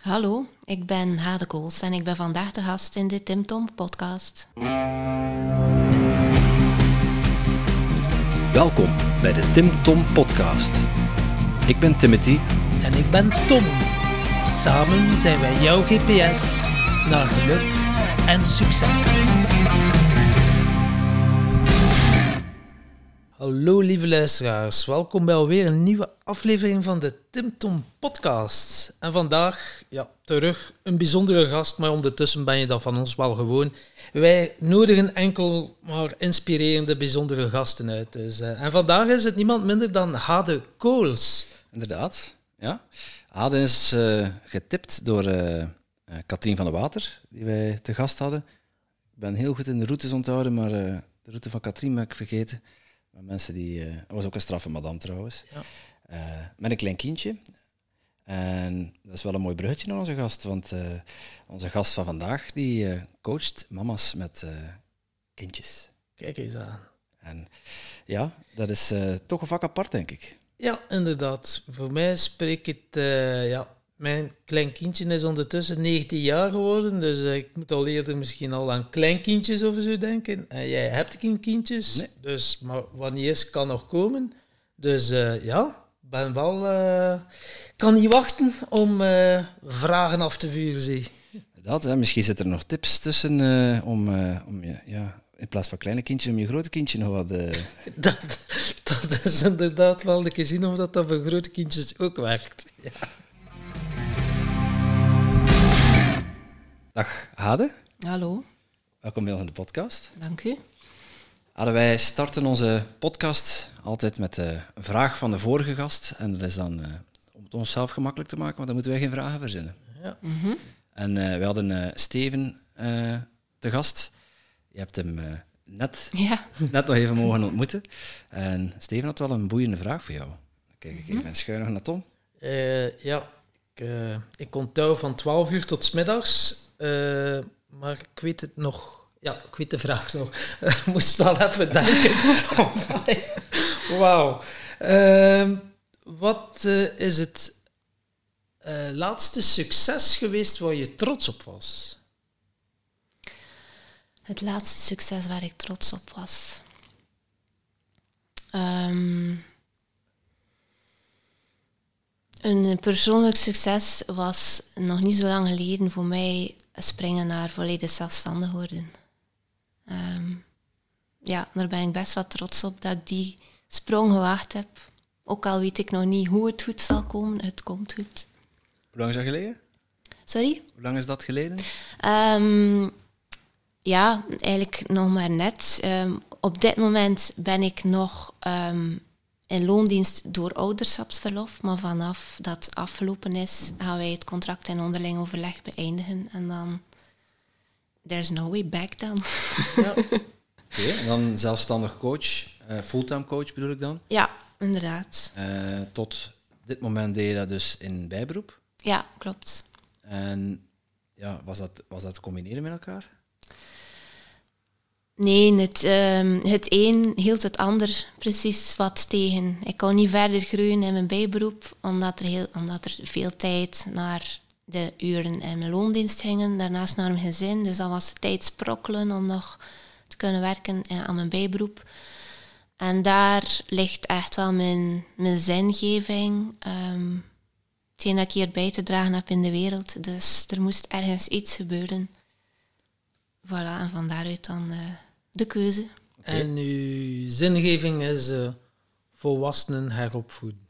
Hallo, ik ben Hade Kools en ik ben vandaag de gast in de Tim Tom podcast. Welkom bij de Tim Tom podcast. Ik ben Timothy. En ik ben Tom. Samen zijn wij jouw GPS naar geluk en succes. Hallo lieve luisteraars, welkom bij alweer een nieuwe aflevering van de Tim Tom podcast. En vandaag, terug een bijzondere gast, maar ondertussen ben je dat van ons wel gewoon. Wij nodigen enkel maar inspirerende, bijzondere gasten uit. Dus, en vandaag is het niemand minder dan Hade Kools. Inderdaad, ja. Hade is getipt door Katrien van de Water, die wij te gast hadden. Ik ben heel goed in de routes onthouden, maar de route van Katrien ben ik vergeten. Maar mensen die... dat was ook een straffe madame trouwens. Ja. Met een klein kindje. En dat is wel een mooi bruggetje naar onze gast, want onze gast van vandaag die coacht mama's met kindjes. Kijk eens aan. En ja, dat is toch een vak apart, denk ik. Ja, inderdaad. Voor mij spreek het... mijn klein kindje is ondertussen 19 jaar geworden, dus ik moet al eerder misschien al aan kleinkindjes of zo denken. En jij hebt geen kindjes, nee. Dus, maar wanneer kan nog komen. Dus ben wel... kan niet wachten om vragen af te vuren, zie. Dat, hè. Misschien zitten er nog tips tussen om in plaats van kleine kindjes, om je grote kindje nog wat... Dat is inderdaad wel de gezien of dat voor grote kindjes ook werkt. Ja. Dag Hade. Hallo. Welkom bij ons in de podcast. Dank u. Hade, wij starten onze podcast altijd met de vraag van de vorige gast. En dat is dan om het onszelf gemakkelijk te maken, want dan moeten wij geen vragen verzinnen. Ja. Mm-hmm. En we hadden Steven te gast. Je hebt hem net nog even mogen ontmoeten. En Steven had wel een boeiende vraag voor jou. Dan kijk ik even schuinig naar Tom. Ik onthoud van 12 uur tot 's middags, maar ik weet het nog. Ja, ik weet de vraag nog. Ik moest wel even denken. Wauw. Wat is het laatste succes geweest waar je trots op was? Het laatste succes waar ik trots op was. Een persoonlijk succes was nog niet zo lang geleden voor mij springen naar volledig zelfstandig worden. Daar ben ik best wel trots op dat ik die sprong gewaagd heb. Ook al weet ik nog niet hoe het goed zal komen, het komt goed. Hoe lang is dat geleden? Sorry? Hoe lang is dat geleden? Eigenlijk nog maar net. Op dit moment ben ik nog in loondienst door ouderschapsverlof, maar vanaf dat afgelopen is, gaan wij het contract in onderling overleg beëindigen en dan there's no way back dan. Ja. Oké, en dan zelfstandig coach, fulltime coach bedoel ik dan? Ja, inderdaad. Tot dit moment deed je dat dus in bijberoep? Ja, klopt. En ja, was dat te combineren met elkaar? Nee, het een hield het ander precies wat tegen. Ik kon niet verder groeien in mijn bijberoep, omdat er veel tijd naar de uren in mijn loondienst gingen, daarnaast naar mijn gezin. Dus dan was het tijd sprokkelen om nog te kunnen werken aan mijn bijberoep. En daar ligt echt wel mijn zingeving. Hetgeen dat ik hier bij te dragen heb in de wereld. Dus er moest ergens iets gebeuren. Voilà, en van daaruit dan de keuze. Okay. En uw zingeving is volwassenen heropvoeden?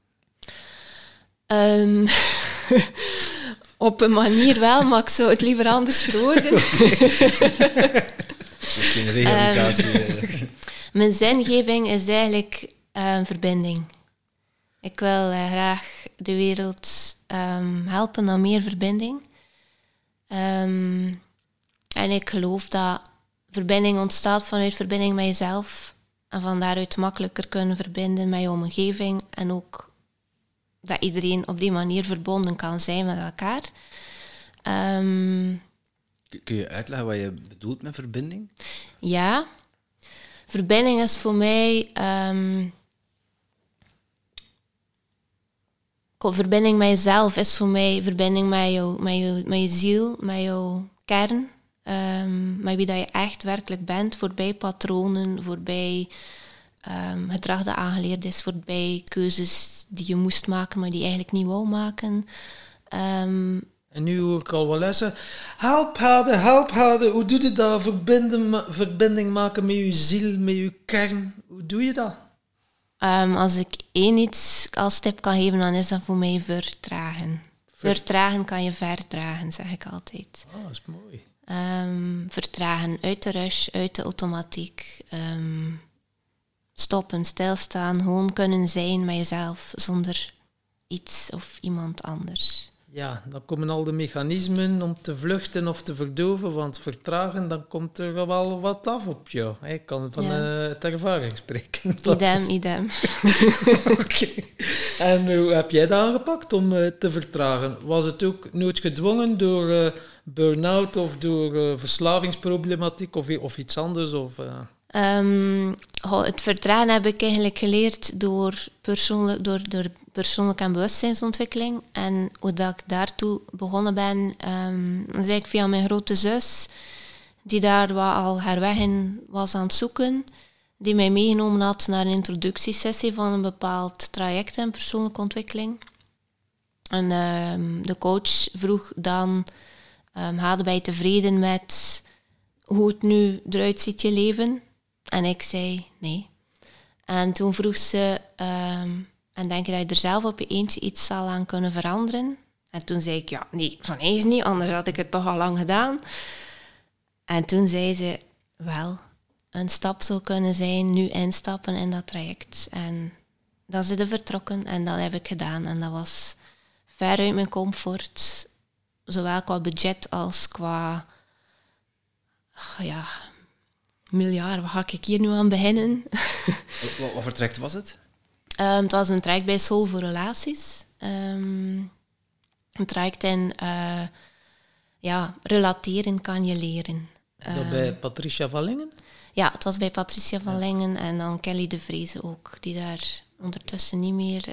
Op een manier wel, maar ik zou het liever anders verwoorden. Misschien een rehabilitatie. Mijn zingeving is eigenlijk verbinding. Ik wil graag de wereld helpen naar meer verbinding. En ik geloof dat verbinding ontstaat vanuit verbinding met jezelf. En van daaruit makkelijker kunnen verbinden met je omgeving. En ook dat iedereen op die manier verbonden kan zijn met elkaar. Kun je uitleggen wat je bedoelt met verbinding? Ja. Verbinding is voor mij Verbinding met jezelf is voor mij verbinding met je ziel, met jouw kern. Met wie dat je echt werkelijk bent, voorbij patronen, voorbij gedrag dat aangeleerd is, voorbij keuzes die je moest maken, maar die je eigenlijk niet wou maken. En nu hoor ik al wel lessen. Help harder. Hoe doe je dat? Verbinding maken met je ziel, met je kern. Hoe doe je dat? Als ik één iets als tip kan geven, dan is dat voor mij vertragen. Vertragen kan je verdragen, zeg ik altijd. Oh, dat is mooi. Vertragen uit de rush, uit de automatiek. Stoppen, stilstaan, gewoon kunnen zijn met jezelf, zonder iets of iemand anders. Ja, dan komen al de mechanismen om te vluchten of te verdoven, want vertragen, dan komt er wel wat af op jou. Ik kan van uit ervaring spreken. Idem. Oké. En hoe heb jij dat aangepakt om te vertragen? Was het ook nooit gedwongen door burn-out of door verslavingsproblematiek of iets anders? Het vertragen heb ik eigenlijk geleerd door persoonlijke en bewustzijnsontwikkeling. En hoe dat ik daartoe begonnen ben, is eigenlijk via mijn grote zus, die daar al haar weg in was aan het zoeken, die mij meegenomen had naar een introductiesessie van een bepaald traject in persoonlijke ontwikkeling. En de coach vroeg dan, hadden wij tevreden met hoe het nu eruit ziet, je leven? En ik zei nee. En toen vroeg ze, en denk je dat je er zelf op je eentje iets zal aan kunnen veranderen? En toen zei ik, ja, nee, van eens niet, anders had ik het toch al lang gedaan. En toen zei ze, wel, een stap zou kunnen zijn, nu instappen in dat traject. En dan zijn ze vertrokken en dat heb ik gedaan. En dat was ver uit mijn comfort, zowel qua budget als qua, miljard, wat ga ik hier nu aan beginnen? Wat voor traject was het? Het was een traject bij Soul voor Relaties. Een traject in relateren kan je leren. Is dat bij Patricia van Lingen? Ja, het was bij Patricia van Lingen en dan Kelly de Vreese ook, die daar ondertussen niet meer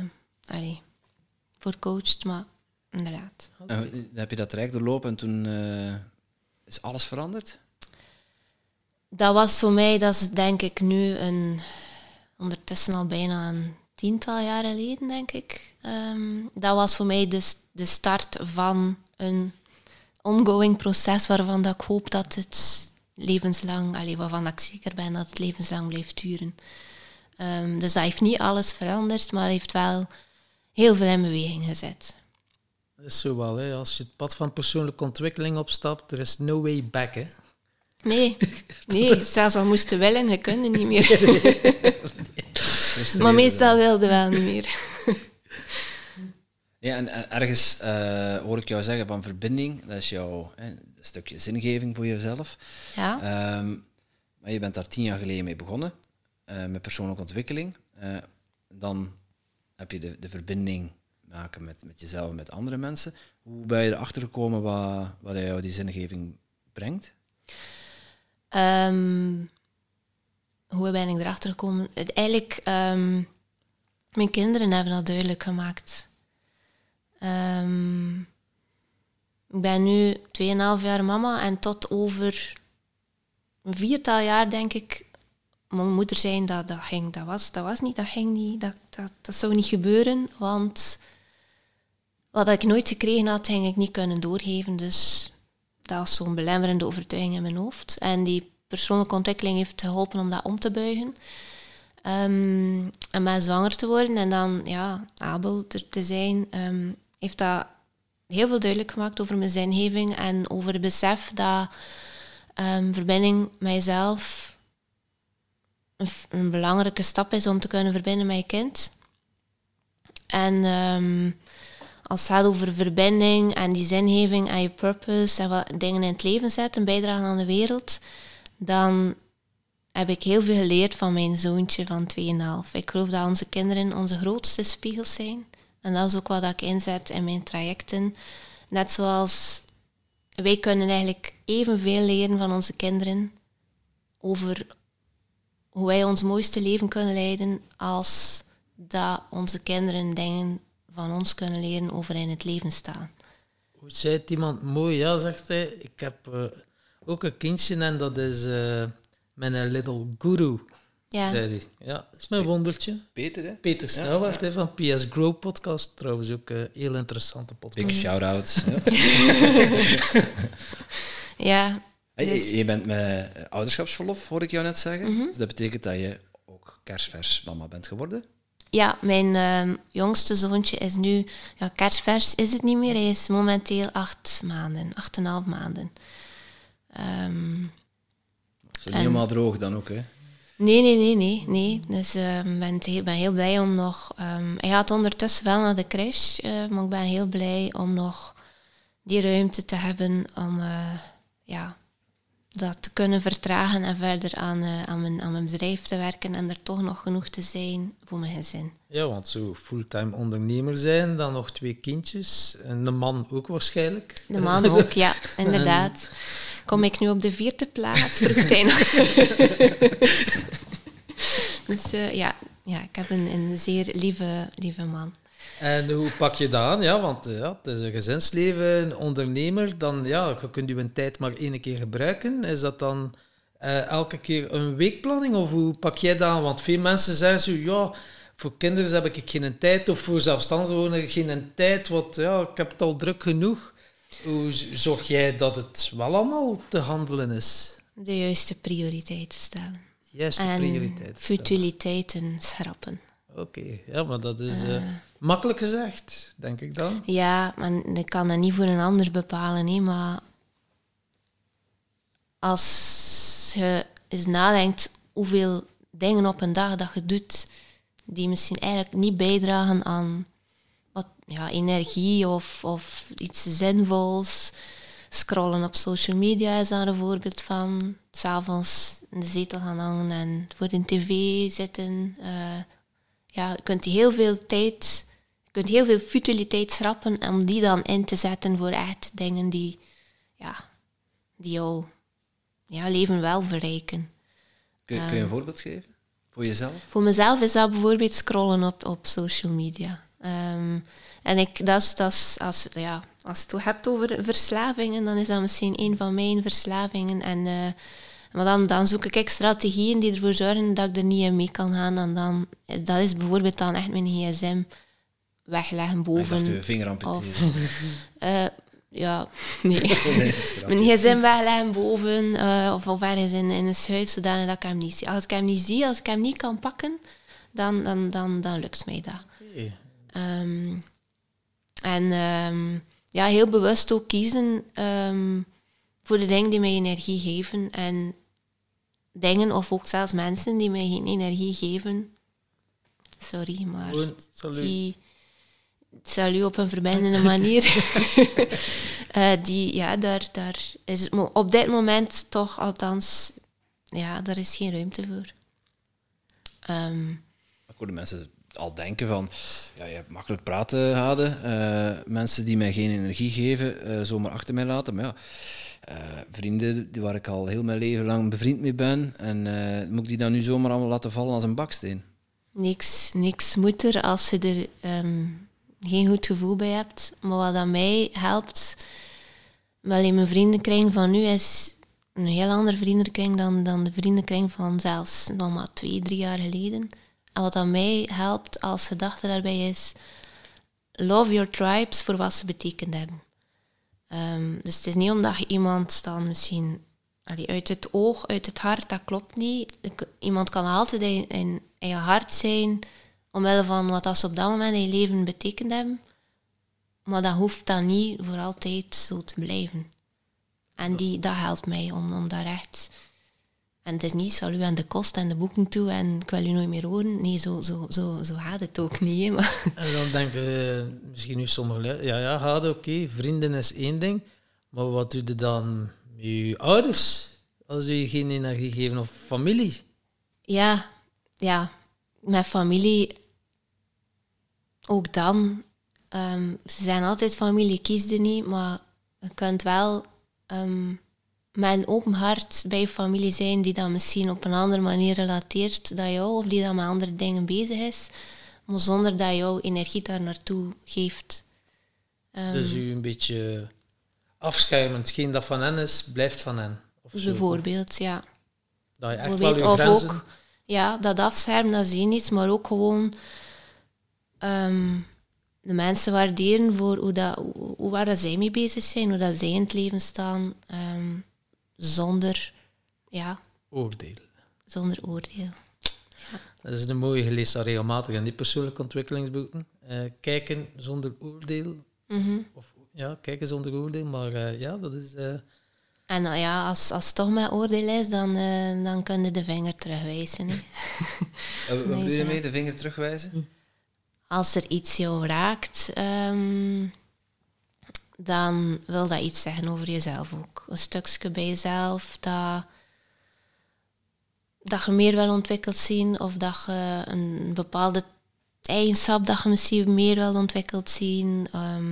voor coacht, maar inderdaad. Dan heb je dat traject doorlopen en toen is alles veranderd? Dat was voor mij, dat is denk ik nu ondertussen al bijna een 10-tal jaar geleden, denk ik. Dat was voor mij de start van een ongoing proces waarvan dat ik hoop dat het levenslang, waarvan dat ik zeker ben dat het levenslang blijft duren. Dus dat heeft niet alles veranderd, maar heeft wel heel veel in beweging gezet. Dat is zo wel, hè. Als je het pad van persoonlijke ontwikkeling opstapt, er is no way back, hè. Nee, zelfs al moesten willen, we kunnen niet meer. Maar meestal wilden we wel niet meer. Ja, en ergens hoor ik jou zeggen van verbinding, dat is jouw een stukje zingeving voor jezelf. Ja. Maar je bent daar 10 jaar geleden mee begonnen, met persoonlijke ontwikkeling. Dan heb je de verbinding maken met jezelf en met andere mensen. Hoe ben je erachter gekomen wat jou die zingeving brengt? Hoe ben ik erachter gekomen? Eigenlijk, mijn kinderen hebben dat duidelijk gemaakt. Ik ben nu 2,5 jaar mama en tot over een 4-tal jaar denk ik mijn moeder zijn, dat ging niet, dat zou niet gebeuren, want wat ik nooit gekregen had, ging ik niet kunnen doorgeven, dus dat was zo'n belemmerende overtuiging in mijn hoofd. En die persoonlijke ontwikkeling heeft geholpen om dat om te buigen. En met zwanger te worden en dan Abel er te zijn, heeft dat heel veel duidelijk gemaakt over mijn zingeving en over het besef dat verbinding met jezelf een belangrijke stap is om te kunnen verbinden met je kind. En als het gaat over verbinding en die zingeving en je purpose en wat dingen in het leven zetten, bijdragen aan de wereld, dan heb ik heel veel geleerd van mijn zoontje van 2,5. Ik geloof dat onze kinderen onze grootste spiegels zijn. En dat is ook wat ik inzet in mijn trajecten. Net zoals wij kunnen eigenlijk evenveel leren van onze kinderen over hoe wij ons mooiste leven kunnen leiden als dat onze kinderen dingen van ons kunnen leren over in het leven staan. Hoe zei het iemand mooi? Ja, zegt hij. Ik heb ook een kindje en dat is mijn little guru. Ja, Zei hij. Ja, dat is mijn wondertje. Peter, hè? Peter Snelwaard van PS Grow podcast. Trouwens ook een heel interessante podcast. Big shout-out. ja. Hey, Dus- je bent met ouderschapsverlof, hoorde ik jou net zeggen. Dus dat betekent dat je ook kerstvers mama bent geworden. Ja, mijn jongste zoontje is nu... Ja, kerstvers is het niet meer. Hij is momenteel 8 maanden, 8,5 maanden. Zo niet helemaal droog dan ook, hè? Nee. Dus ik ben heel blij om nog... hij gaat ondertussen wel naar de crash, maar ik ben heel blij om nog die ruimte te hebben om dat te kunnen vertragen en verder aan mijn bedrijf te werken en er toch nog genoeg te zijn voor mijn gezin. Ja, want zo fulltime ondernemer zijn, dan nog 2 kindjes. En de man ook waarschijnlijk. De man ook, ja, inderdaad. Kom ik nu op de 4e plaats, vroeg hij nog. Dus ik heb een zeer lieve man. En hoe pak je dat aan? Ja, want het is een gezinsleven, een ondernemer. Dan, ja, je kunt je tijd maar 1 keer gebruiken. Is dat dan elke keer een weekplanning? Of hoe pak jij dat aan? Want veel mensen zeggen zo, ja, voor kinderen heb ik geen tijd. Of voor zelfstandigen geen tijd. Want ja, ik heb het al druk genoeg. Hoe zorg jij dat het wel allemaal te handelen is? De juiste prioriteiten stellen. Juiste En prioriteit. futiliteiten schrappen. Oké, ja, maar dat is makkelijk gezegd, denk ik dan. Ja, maar ik kan dat niet voor een ander bepalen, hè, maar als je eens nadenkt hoeveel dingen op een dag dat je doet, die misschien eigenlijk niet bijdragen aan energie of iets zinvols. Scrollen op social media is daar een voorbeeld van. 's Avonds in de zetel gaan hangen en voor de tv zitten. Je kunt heel veel futiliteit schrappen om die dan in te zetten voor echt dingen die jouw leven wel verrijken. Kun je een voorbeeld geven? Voor jezelf? Voor mezelf is dat bijvoorbeeld scrollen op social media. En als je het hebt over verslavingen, dan is dat misschien een van mijn verslavingen. Maar dan zoek ik strategieën die ervoor zorgen dat ik er niet in mee kan gaan. En dat is bijvoorbeeld dan echt mijn gsm wegleggen boven. Ik dacht je vinger amputeren. Nee. Mijn gsm wegleggen boven of ergens in een schuif, zodanig dat ik hem niet zie. Als ik hem niet zie, als ik hem niet kan pakken, dan lukt mij dat. Okay. Heel bewust ook kiezen voor de dingen die mij energie geven. En dingen of ook zelfs mensen die mij geen energie geven. Sorry, maar salut op een verbindende manier. Daar is het op dit moment toch althans, daar is geen ruimte voor. Ik hoorde mensen al denken van, je hebt makkelijk praten, Hade. Mensen die mij geen energie geven, zomaar achter mij laten. Maar vrienden waar ik al heel mijn leven lang bevriend mee ben. En moet ik die dan nu zomaar allemaal laten vallen als een baksteen? Niks moet er als je er geen goed gevoel bij hebt. Maar wat aan mij helpt, wel in mijn vriendenkring van nu, is een heel andere vriendenkring dan de vriendenkring van zelfs nog maar 2-3 jaar geleden. En wat aan mij helpt als gedachte daarbij is, love your tribes voor wat ze betekend hebben. Dus het is niet omdat je iemand dan misschien uit het oog, uit het hart, dat klopt niet. Iemand kan altijd in je hart zijn, omwille van wat ze op dat moment in je leven betekend hebben. Maar dat hoeft dan niet voor altijd zo te blijven. En dat helpt mij om daar echt... En het is niet salut aan de kost en de boeken toe en ik wil u nooit meer horen. Nee, zo gaat het ook niet. Hè, maar. En dan denken misschien nu sommigen, Hade, oké, vrienden is één ding. Maar wat doe je dan met je ouders als je geen energie geven of familie? Ja, met familie ook dan. Ze zijn altijd familie, kies er niet, maar je kunt wel... met een open hart bij je familie zijn die dan misschien op een andere manier relateert dan jou of die dan met andere dingen bezig is. maar zonder dat jouw energie daar naartoe geeft. Dus u een beetje afschermen. Hetgeen dat van hen is, blijft van hen. Of zo. Bijvoorbeeld, ja. Dat je echt wel je Of grenzen... ook, ja, dat afschermen, dat is één iets, maar ook gewoon de mensen waarderen voor waar dat zij mee bezig zijn, hoe dat zij in het leven staan, zonder Oordeel. Zonder oordeel. Dat is een mooie, je leest dat regelmatig in die persoonlijke ontwikkelingsboeken. Kijken zonder oordeel. Of kijken zonder oordeel, maar dat is... En als het toch met oordeel is, dan kun je de vinger terugwijzen. Hè. Wat bedoel je mee, de vinger terugwijzen? Als er iets jou raakt, dan wil dat iets zeggen over jezelf ook. Een stukje bij jezelf dat je meer wil ontwikkeld zien, of dat je een bepaalde eigenschap dat je misschien meer wil ontwikkeld zien.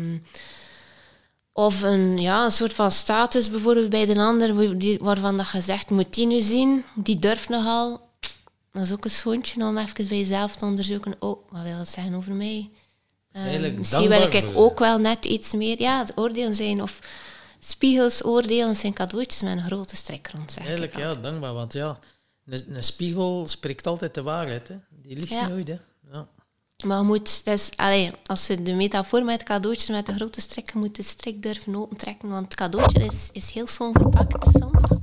Of een soort van status bijvoorbeeld bij de ander, waarvan dat je zegt, moet die nu zien, die durft nogal. Dat is ook een schoontje om even bij jezelf te onderzoeken. Oh, wat wil dat zeggen over mij? Misschien wil ik ook wel net iets meer... Ja, het oordelen zijn, of spiegels oordelen zijn cadeautjes met een grote strik rond, zeg eigenlijk, ik altijd. dankbaar, want een spiegel spreekt altijd de waarheid. Hè. Die liegt nooit, hè. Ja. Maar je moet, als je de metafoor met cadeautjes met de grote strik, je moet de strik durven opentrekken, want het cadeautje is heel schoon verpakt soms.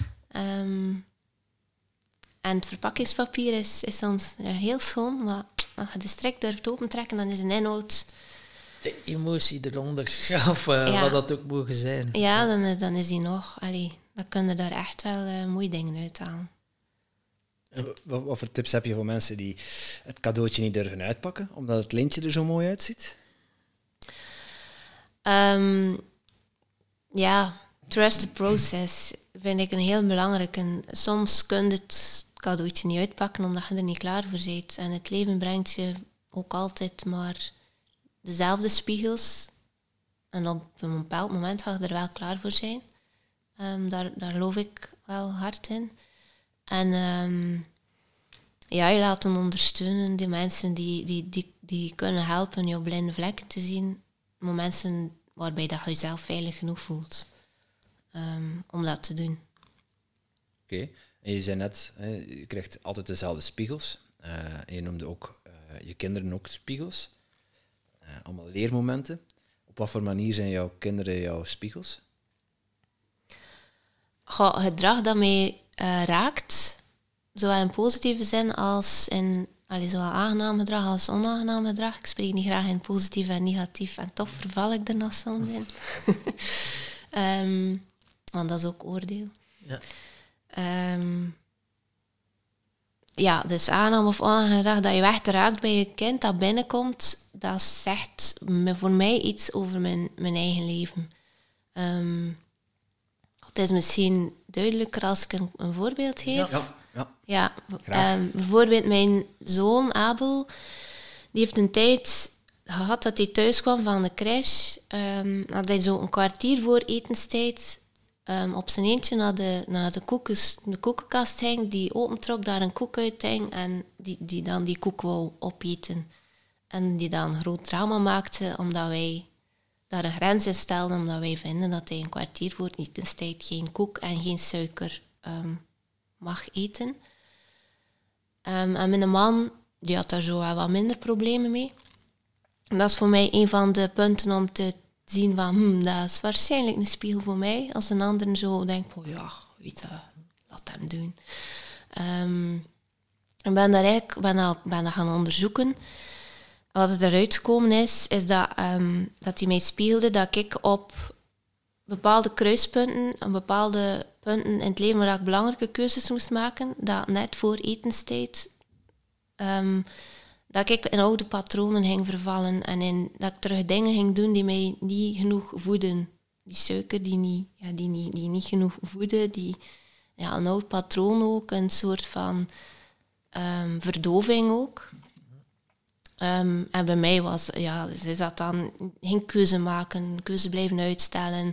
En het verpakkingspapier is soms heel schoon, maar als je de strik durft opentrekken, dan is een inhoud... De emotie eronder, of wat dat ook mogen zijn. Ja, dan is die nog... dan kunnen daar echt wel mooie dingen uithalen. Wat voor tips heb je voor mensen die het cadeautje niet durven uitpakken, omdat het lintje er zo mooi uitziet? Trust the process vind ik een heel belangrijke. Soms kun je het cadeautje niet uitpakken omdat je er niet klaar voor bent. En het leven brengt je ook altijd maar dezelfde spiegels. En op een bepaald moment ga je er wel klaar voor zijn. Daar geloof ik wel hard in. En je laten ondersteunen, die mensen die kunnen helpen jouw blinde vlekken te zien. Maar mensen waarbij dat je jezelf veilig genoeg voelt om dat te doen. Oké. En je zei net, je krijgt altijd dezelfde spiegels. En je noemde ook je kinderen ook spiegels. Allemaal leermomenten. Op wat voor manier zijn jouw kinderen jouw spiegels? Gedrag dat mij raakt, zowel in positieve zin als in zowel aangenaam gedrag als onaangenaam gedrag. Ik spreek niet graag in positief en negatief en toch verval ik er nog soms in. Want dat is ook oordeel. Ja. Dus aangenaam of onaangenaam gedrag dat je echt raakt bij je kind dat binnenkomt, dat zegt voor mij iets over mijn eigen leven. Het is misschien duidelijker als ik een voorbeeld geef. Ja, bijvoorbeeld mijn zoon Abel, die heeft een tijd gehad dat hij thuis kwam van de crash. Dat hij zo een kwartier voor etenstijd op zijn eentje naar de koekenkast ging, die opentrok, daar een koek uit hing en die dan die koek wou opeten. En die dan een groot drama maakte, omdat wij daar een grens in stelden, omdat wij vinden dat hij een kwartier voor etenstijd geen koek en geen suiker mag eten. En mijn man, die had daar zo wel wat minder problemen mee. En dat is voor mij een van de punten om te zien van, dat is waarschijnlijk een spiegel voor mij. Als een ander zo denkt, laat hem doen. Ik ben daar eigenlijk ben dat gaan onderzoeken. Wat er eruit gekomen is dat hij mij spiegelde dat ik op bepaalde kruispunten, en bepaalde punten in het leven waar ik belangrijke keuzes moest maken, dat net voor etenstijd, dat ik in oude patronen ging vervallen en dat ik terug dingen ging doen die mij niet genoeg voeden. Die suiker die niet genoeg voeden, een oud patroon ook, een soort van verdoving ook. En bij mij is dat dan geen keuze maken, keuze blijven uitstellen.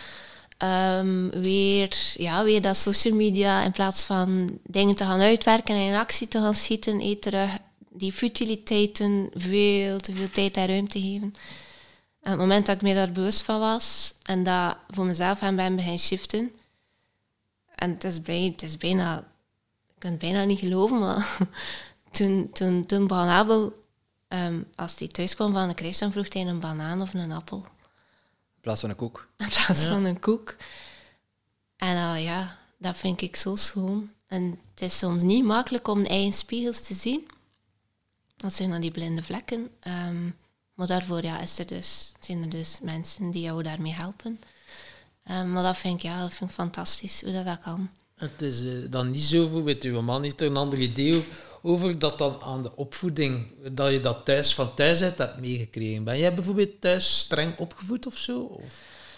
Weer dat social media, in plaats van dingen te gaan uitwerken en in actie te gaan schieten, terug die futiliteiten veel te veel tijd en ruimte geven. En op het moment dat ik me daar bewust van was en dat voor mezelf aan ben beginnen shiften, en het is bijna, ik kan het bijna niet geloven, maar toen begon Abel, als hij thuis kwam van de crash, dan vroeg hij een banaan of een appel. In plaats van een koek. In plaats van een koek. En dat vind ik zo schoon. En het is soms niet makkelijk om de eigen spiegels te zien. Dat zijn dan die blinde vlekken. Maar daarvoor zijn er dus mensen die jou daarmee helpen. Maar dat vind ik fantastisch, hoe dat kan. Het is dan niet zo, bijvoorbeeld, uw man heeft er een ander idee over, dat dan aan de opvoeding, dat je dat van thuis uit hebt meegekregen. Ben jij bijvoorbeeld thuis streng opgevoed of zo? Of?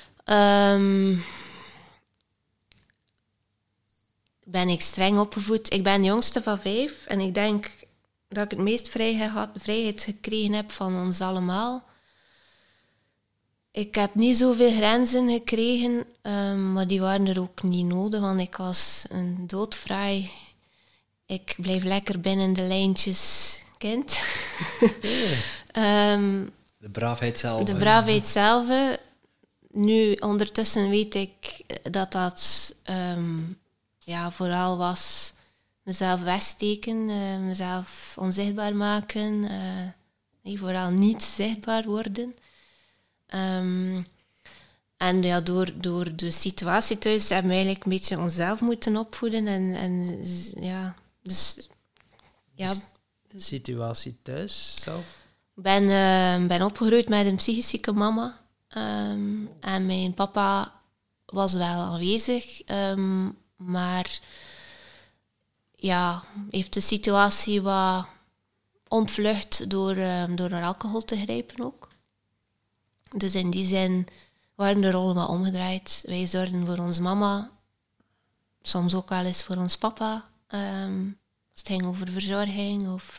Ben ik streng opgevoed? Ik ben de jongste van 5 en ik denk dat ik het meest vrijheid gekregen heb van ons allemaal. Ik heb niet zoveel grenzen gekregen, maar die waren er ook niet nodig, want ik was een doodvrij. Ik bleef lekker binnen de lijntjes kind. De braafheid zelf. De braafheid zelf. Nu, ondertussen weet ik dat vooral was mezelf wegsteken, mezelf onzichtbaar maken, vooral niet zichtbaar worden. En ja, door de situatie thuis hebben we eigenlijk een beetje onszelf moeten opvoeden. De situatie thuis zelf? Ik ben opgegroeid met een psychisch zieke mama. En mijn papa was wel aanwezig, maar heeft de situatie wat ontvlucht door naar alcohol te grijpen ook. Dus in die zin waren de rollen wat omgedraaid. Wij zorgden voor onze mama, soms ook wel eens voor ons papa. Als het ging over verzorging of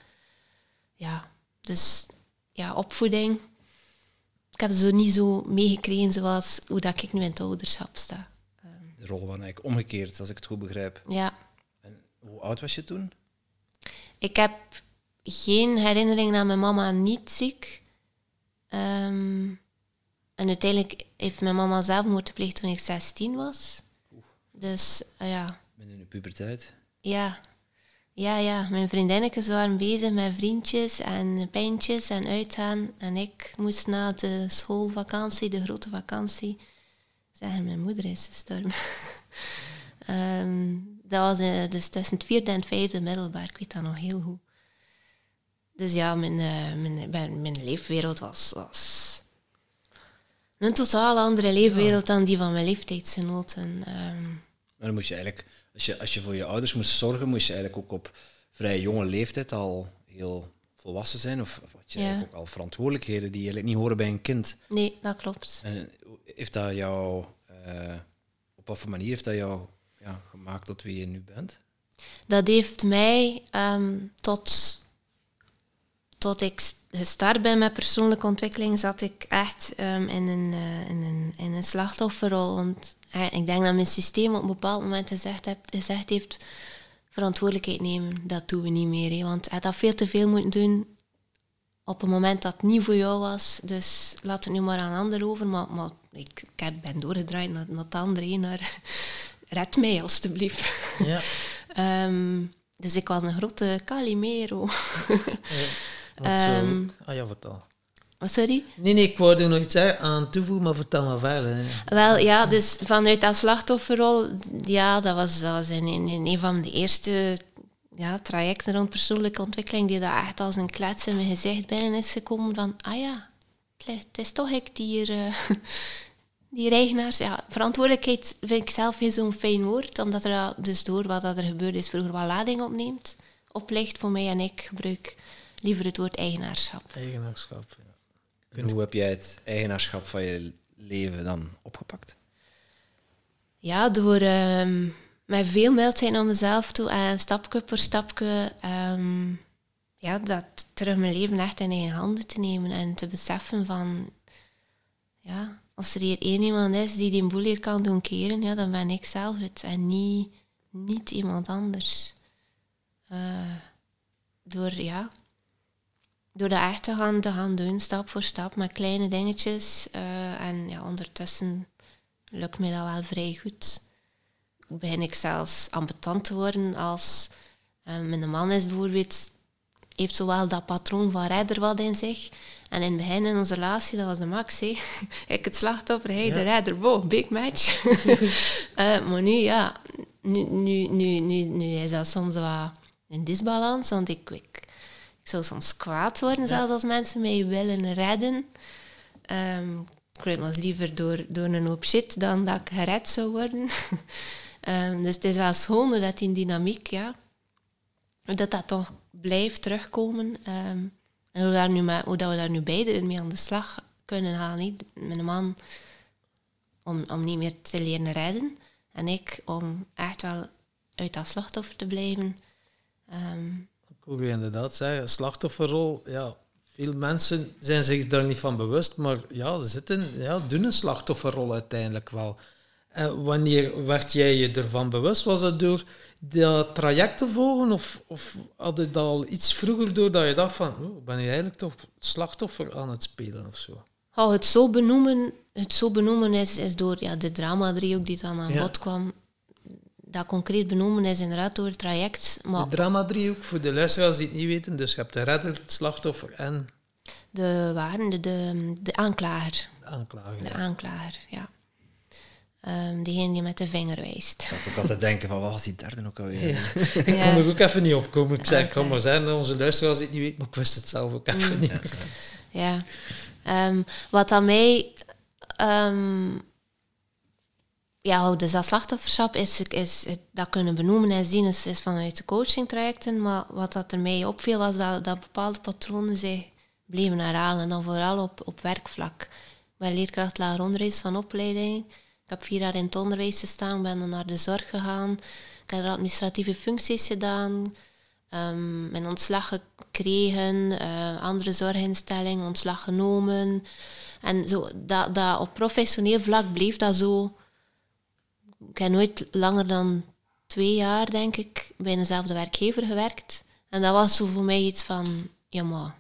opvoeding. Ik heb ze niet zo meegekregen zoals hoe dat ik nu in het ouderschap sta. De rollen waren eigenlijk omgekeerd, als ik het goed begrijp. Ja. En hoe oud was je toen? Ik heb geen herinnering aan mijn mama niet ziek. En uiteindelijk heeft mijn mama zelfmoord gepleegd toen ik 16 was. Dus, Binnen de puberteit? Ja. Mijn vriendinnetjes waren bezig met vriendjes en pijntjes en uitgaan. En ik moest na de schoolvakantie, de grote vakantie, zeggen, mijn moeder is gestorven. Dat was dus tussen het 4e en het 5e middelbaar. Ik weet dat nog heel goed. Dus ja, mijn leefwereld was een totaal andere leefwereld dan die van mijn leeftijdsgenoten. Maar dan moest je eigenlijk, als je voor je ouders moest zorgen, moest je eigenlijk ook op vrij jonge leeftijd al heel volwassen zijn. Of had je eigenlijk ook al verantwoordelijkheden die eigenlijk niet horen bij een kind. Nee, dat klopt. En heeft dat jou, op wat voor manier heeft dat jou gemaakt tot wie je nu bent? Dat heeft mij tot ik gestart ben met persoonlijke ontwikkeling, zat ik echt in een slachtofferrol. Want ik denk dat mijn systeem op een bepaald moment gezegd heeft, verantwoordelijkheid nemen, dat doen we niet meer. Hè, want hij had dat veel te veel moeten doen op een moment dat het niet voor jou was. Dus laat het nu maar aan anderen over. Maar ik ben doorgedraaid naar het andere, naar red mij alstublieft. Ja. Dus ik was een grote Calimero. Vertel. Sorry? Nee, ik wou er nog iets aan toevoegen, maar vertel maar verder. Hè. Wel, ja, dus vanuit dat slachtofferrol, dat was in een van de eerste trajecten rond persoonlijke ontwikkeling, die dat echt als een klets in mijn gezicht binnen is gekomen van, het is toch ik die eigenaars... Ja, verantwoordelijkheid vind ik zelf geen zo'n fijn woord, omdat er dus door wat er gebeurd is vroeger wat lading oplegt voor mij en ik gebruik liever het woord eigenaarschap. Eigenaarschap, ja. En hoe heb jij het eigenaarschap van je leven dan opgepakt? Ja, door met veel mildheid naar mezelf toe en stapje voor stapje dat terug mijn leven echt in eigen handen te nemen en te beseffen van, als er hier één iemand is die boel hier kan doen keren, dan ben ik zelf het en niet iemand anders. door dat echt te gaan doen, stap voor stap, met kleine dingetjes. En ja, ondertussen lukt mij dat wel vrij goed. Begin ik zelfs ambetant te worden als... mijn man is bijvoorbeeld... heeft zowel dat patroon van redder wat in zich. En in het begin in onze relatie, dat was de max. Hè. Ik het slachtoffer, hij de redder. Wow, big match. Maar nu, ja... Nu is dat soms wat een disbalans. Want ik zou soms kwaad worden, zelfs als mensen mij willen redden. Ik weet maar liever door een hoop shit dan dat ik gered zou worden. Dus het is wel schoon dat die dynamiek, ja... dat toch blijft terugkomen. En hoe dat we daar nu beide mee aan de slag kunnen gaan. Niet? Mijn man om niet meer te leren redden. En ik om echt wel uit dat slachtoffer te blijven. Ik wil je inderdaad zeggen, slachtofferrol, ja, veel mensen zijn zich daar niet van bewust, maar ja, doen een slachtofferrol uiteindelijk wel. Wanneer werd jij je ervan bewust? Was het door dat traject te volgen of had je dat al iets vroeger doordat je dacht van, ben je eigenlijk toch slachtoffer aan het spelen of zo? Het zo benoemen is door de drama-driehoek die dan aan bod kwam. Dat concreet benoemen is inderdaad door het traject. Maar de drama-driehoek, voor de luisteraars die het niet weten, dus je hebt de redder, het slachtoffer en... de aanklager. De aanklager, De aanklager, ja. Degene die met de vinger wijst. Ik had ook altijd denken van, wat was die derde ook alweer? Ja. Ik kon er ook even niet opkomen. Ik zei, ik kan maar zeggen, onze luisteraars die het niet weten, maar ik wist het zelf ook even niet. Ja. Wat aan mij... dus dat slachtofferschap is dat kunnen benoemen en zien is vanuit de coachingtrajecten, maar wat dat er mij opviel was dat bepaalde patronen zich bleven herhalen, en dan vooral op werkvlak. Ik ben leerkracht lager onderwijs van opleiding. Ik heb 4 jaar in het onderwijs gestaan, ben dan naar de zorg gegaan. Ik heb administratieve functies gedaan, mijn ontslag gekregen, andere zorginstellingen, ontslag genomen. En zo, dat op professioneel vlak bleef dat zo. Ik heb nooit langer dan 2 jaar, denk ik, bij eenzelfde werkgever gewerkt. En dat was zo voor mij iets van, ja maar,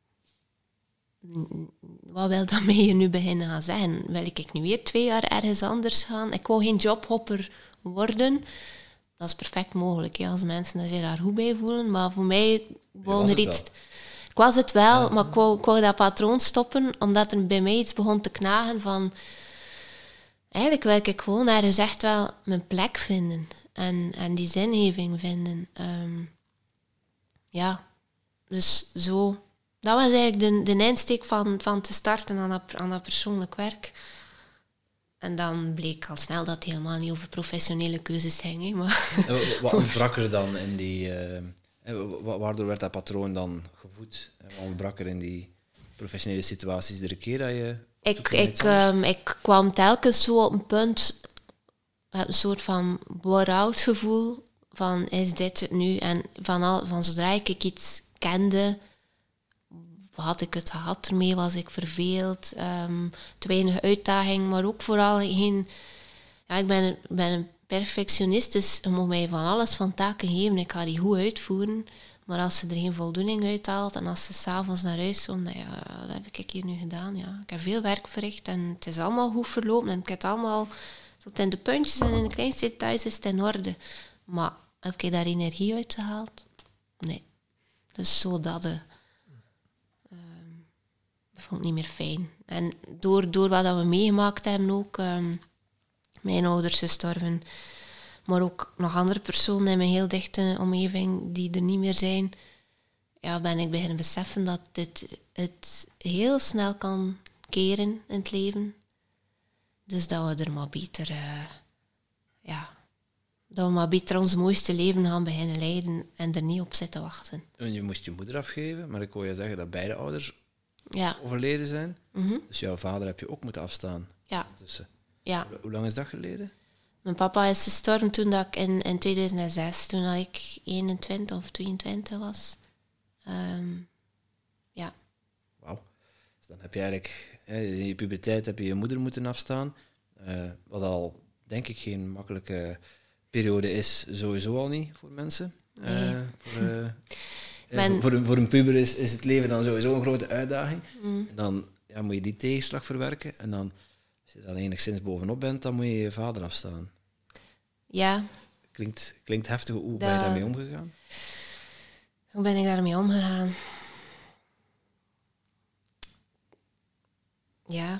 wat wil dat mij hier nu beginnen gaan zeggen? Wil ik nu weer 2 jaar ergens anders gaan? Ik wou geen jobhopper worden. Dat is perfect mogelijk, als mensen zich daar goed bij voelen. Maar voor mij wou er iets... Ik was het wel, maar ik wou dat patroon stoppen, omdat er bij mij iets begon te knagen van... Eigenlijk wil ik gewoon ergens echt wel mijn plek vinden. En die zingeving vinden. Dus zo... Dat was eigenlijk de insteek van te starten aan dat persoonlijk werk. En dan bleek al snel dat het helemaal niet over professionele keuzes ging. Hè, maar Wat ontbrak er dan in die... waardoor werd dat patroon dan gevoed? Wat ontbrak er in die professionele situaties iedere keer dat je... Ik kwam telkens zo op een punt... Een soort van bore-out gevoel. Van, is dit het nu? En van zodra ik iets kende... Had ik het gehad ermee? Was ik verveeld? Te weinig uitdaging, maar ook vooral geen... Ja, ik ben een perfectionist, dus je moet mij van alles van taken geven. Ik ga die goed uitvoeren. Maar als ze er geen voldoening uit haalt en als ze 's avonds naar huis komt, dat heb ik hier nu gedaan. Ja. Ik heb veel werk verricht en het is allemaal goed verlopen. En ik heb het allemaal tot in de puntjes en in de kleinste details is het in orde. Maar heb ik daar energie uit gehaald? Nee. Dus zo dat... vond ik niet meer fijn. En door wat we meegemaakt hebben ook, mijn ouders gestorven, maar ook nog andere personen in mijn heel dichte omgeving die er niet meer zijn, ben ik beginnen beseffen dat het heel snel kan keren in het leven. Dus dat we er maar beter, dat we maar beter ons mooiste leven gaan beginnen leiden en er niet op zitten wachten. En je moest je moeder afgeven, maar ik wil je zeggen dat beide ouders overleden zijn. Mm-hmm. Dus jouw vader heb je ook moeten afstaan. Ja. Tussen. Ja. Hoe lang is dat geleden? Mijn papa is gestorven toen dat ik in 2006, toen dat ik 21 of 22 was. Ja. Wauw. Dus dan heb je eigenlijk, in je puberteit heb je je moeder moeten afstaan. Wat al, denk ik, geen makkelijke periode is, sowieso al niet voor mensen. Nee. Voor een puber is het leven dan sowieso een grote uitdaging. En dan moet je die tegenslag verwerken. En dan, als je dan enigszins bovenop bent, dan moet je je vader afstaan. Ja. Klinkt heftig. Hoe ben je daarmee omgegaan? Hoe ben ik daarmee omgegaan? Ja.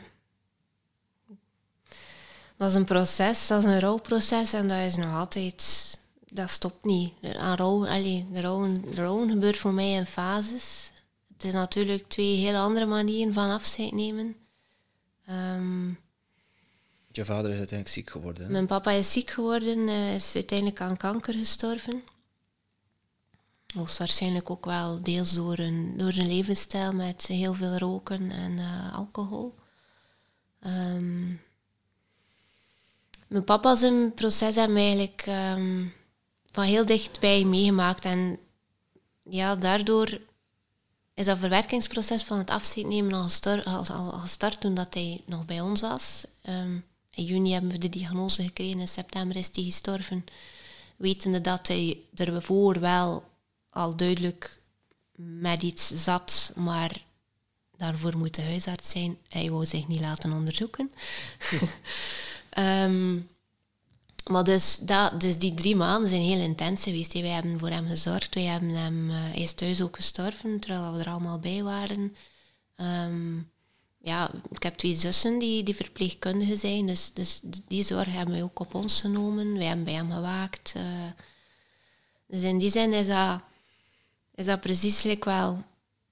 Dat is een proces, dat is een rouwproces en dat is nog altijd... Dat stopt niet. De rouwen gebeurt voor mij in fases. Het is natuurlijk 2 heel andere manieren van afscheid nemen. Je vader is uiteindelijk ziek geworden. Hè? Mijn papa is ziek geworden, is uiteindelijk aan kanker gestorven. Waarschijnlijk ook wel deels door een levensstijl met heel veel roken en alcohol. Mijn papa zijn proces hebben we eigenlijk van heel dichtbij meegemaakt. En ja, daardoor is dat verwerkingsproces van het afscheid nemen al gestart toen dat hij nog bij ons was. In juni hebben we de diagnose gekregen, in september is hij gestorven. Wetende dat hij ervoor wel al duidelijk met iets zat, maar daarvoor moet de huisarts zijn. Hij wou zich niet laten onderzoeken. Maar dus die 3 maanden zijn heel intens geweest. Wij hebben voor hem gezorgd. Wij hebben hem... hij is thuis ook gestorven, terwijl we er allemaal bij waren. Ik heb 2 zussen die verpleegkundigen zijn. Dus die zorg hebben wij ook op ons genomen. Wij hebben bij hem gewaakt. Dus in die zin is dat precies wel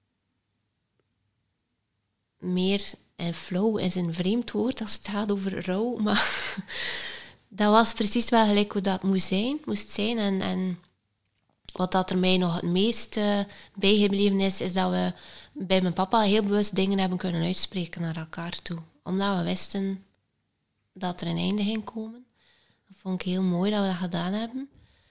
meer... En flow is een vreemd woord als het gaat over rouw, maar dat was precies wel gelijk hoe dat moest zijn. En wat dat er mij nog het meest bijgebleven is dat we bij mijn papa heel bewust dingen hebben kunnen uitspreken naar elkaar toe. Omdat we wisten dat er een einde ging komen. Dat vond ik heel mooi dat we dat gedaan hebben.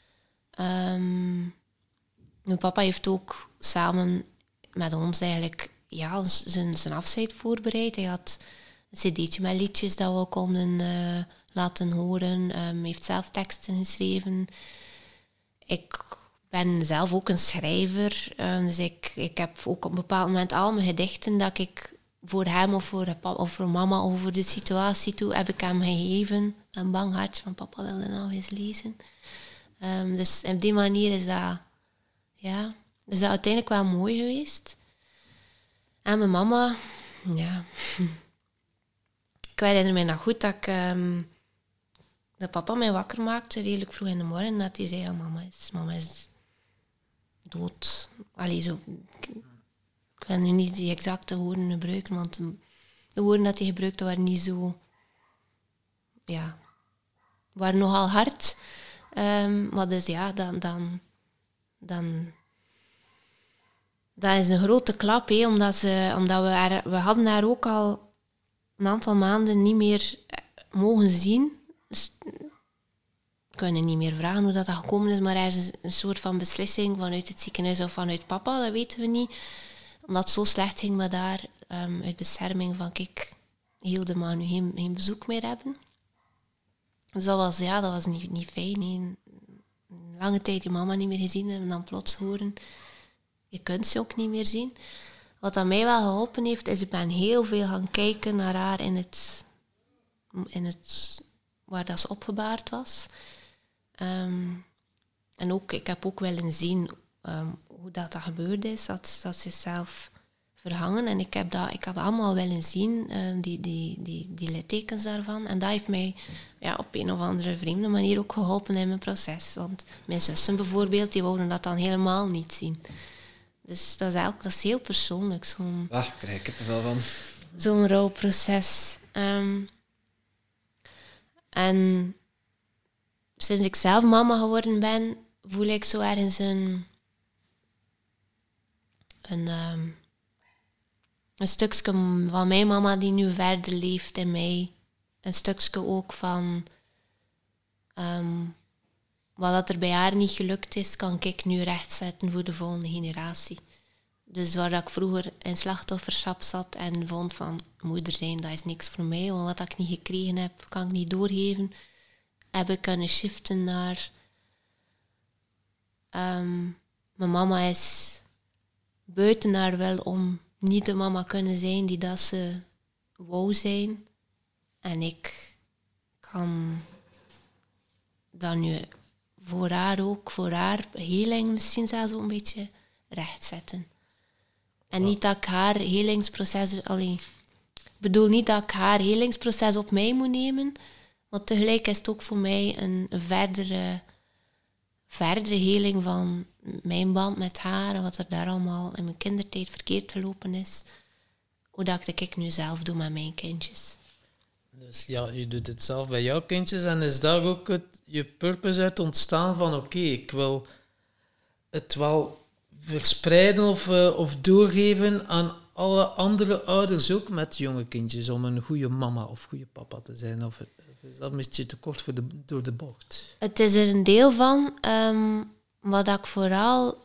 Mijn papa heeft ook samen met ons eigenlijk zijn afscheid voorbereid. Hij had een cd'tje met liedjes dat we konden laten horen. Hij heeft zelf teksten geschreven. Ik ben zelf ook een schrijver. Dus ik heb ook op een bepaald moment al mijn gedichten dat ik voor hem of voor mama of voor de situatie toe heb ik hem gegeven. Een bang hartje van papa wilde nog eens lezen. Dus op die manier is dat uiteindelijk wel mooi geweest. En mijn mama, ja. Ik herinner me nog goed dat papa mij wakker maakte, redelijk vroeg in de morgen, dat hij zei, mama is dood. Allee, zo. Ik ga nu niet die exacte woorden gebruiken, want de woorden dat hij gebruikte waren niet zo... Ja, waren nogal hard. Maar dus ja, dan dat is een grote klap, omdat we hadden haar ook al een aantal maanden niet meer mogen zien. Dus, ik kan niet meer vragen hoe dat gekomen is, maar er is een soort van beslissing vanuit het ziekenhuis of vanuit papa, dat weten we niet. Omdat het zo slecht ging met haar, uit bescherming van kijk, Hilde mag nu geen bezoek meer hebben. Dus dat was niet fijn. Een lange tijd je mama niet meer gezien en dan plots horen... Je kunt ze ook niet meer zien. Wat aan mij wel geholpen heeft, is ik ben heel veel gaan kijken naar haar in het waar dat ze opgebaard was. En ook, ik heb ook willen zien hoe dat gebeurd is, dat ze zichzelf verhangen. En ik heb allemaal willen zien, die littekens daarvan. En dat heeft mij op een of andere vreemde manier ook geholpen in mijn proces. Want mijn zussen bijvoorbeeld, die wouden dat dan helemaal niet zien. Dus dat is heel persoonlijk. Daar krijg ik er wel van. Zo'n rouwproces. En sinds ik zelf mama geworden ben, voel ik zo ergens een stukje van mijn mama die nu verder leeft in mij. Een stukje ook van wat er bij haar niet gelukt is, kan ik nu rechtzetten voor de volgende generatie. Dus waar ik vroeger in slachtofferschap zat en vond van moeder zijn, dat is niks voor mij, want wat ik niet gekregen heb, kan ik niet doorgeven, heb ik kunnen shiften naar mijn mama is buiten haar wil om niet de mama kunnen zijn die dat ze wou zijn. En ik kan dat nu voor haar healing misschien zelfs ook een beetje rechtzetten. En niet dat ik haar helingsproces... ik bedoel niet dat ik haar helingsproces op mij moet nemen, maar tegelijk is het ook voor mij een verdere heling van mijn band met haar en wat er daar allemaal in mijn kindertijd verkeerd gelopen is. Hoe dat ik nu zelf doe met mijn kindjes. Dus ja, je doet het zelf bij jouw kindjes en is daar ook je purpose uit ontstaan van oké, ik wil het wel verspreiden of doorgeven aan alle andere ouders ook met jonge kindjes om een goede mama of goede papa te zijn? Of is dat een beetje te kort door de bocht? Het is er een deel van. Wat ik vooral...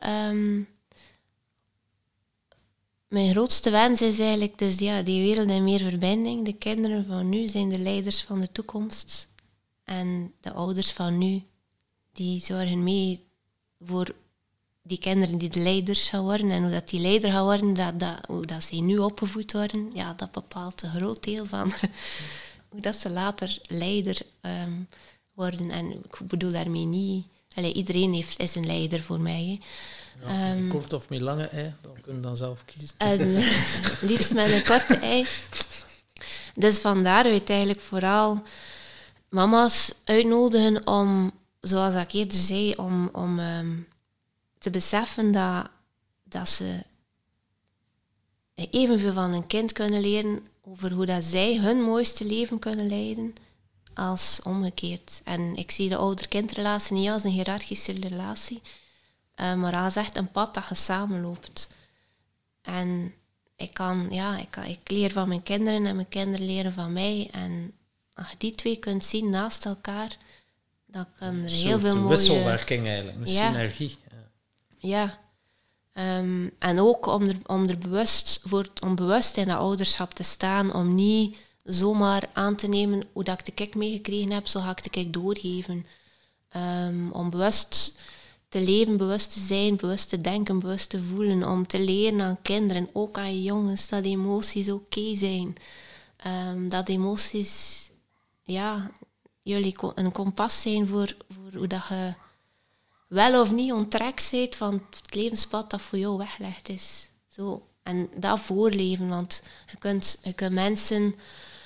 mijn grootste wens is eigenlijk dus die wereld en meer verbinding. De kinderen van nu zijn de leiders van de toekomst. En de ouders van nu, die zorgen mee voor die kinderen die de leiders gaan worden. En hoe dat die leider gaan worden, hoe dat ze nu opgevoed worden, ja, dat bepaalt een groot deel van hoe dat ze later leider worden. En ik bedoel daarmee niet... iedereen is een leider voor mij. Ja, kort of met lange ei, dan kun je dan zelf kiezen. Liefst met een korte ei. Dus vandaaruit eigenlijk vooral mama's uitnodigen om, zoals ik eerder zei, om te beseffen dat ze evenveel van een kind kunnen leren over hoe dat zij hun mooiste leven kunnen leiden als omgekeerd. En ik zie de ouder-kindrelatie niet als een hiërarchische relatie, maar als echt een pad dat je samenloopt. En ik leer van mijn kinderen en mijn kinderen leren van mij. En als je die twee kunt zien naast elkaar, dan kan er heel veel mooie... wisselwerking eigenlijk, een synergie. Ja. En ook om bewust in dat ouderschap te staan, om niet zomaar aan te nemen hoe dat ik de kick meegekregen heb, zo ga ik de kick doorgeven. Om bewust te leven, bewust te zijn, bewust te denken, bewust te voelen. Om te leren aan kinderen, ook aan jongens, dat emoties oké zijn. Dat emoties, jullie een kompas zijn voor hoe dat je wel of niet onttrekt bent van het levenspad dat voor jou weggelegd is. Zo. En dat voorleven, want je kunt mensen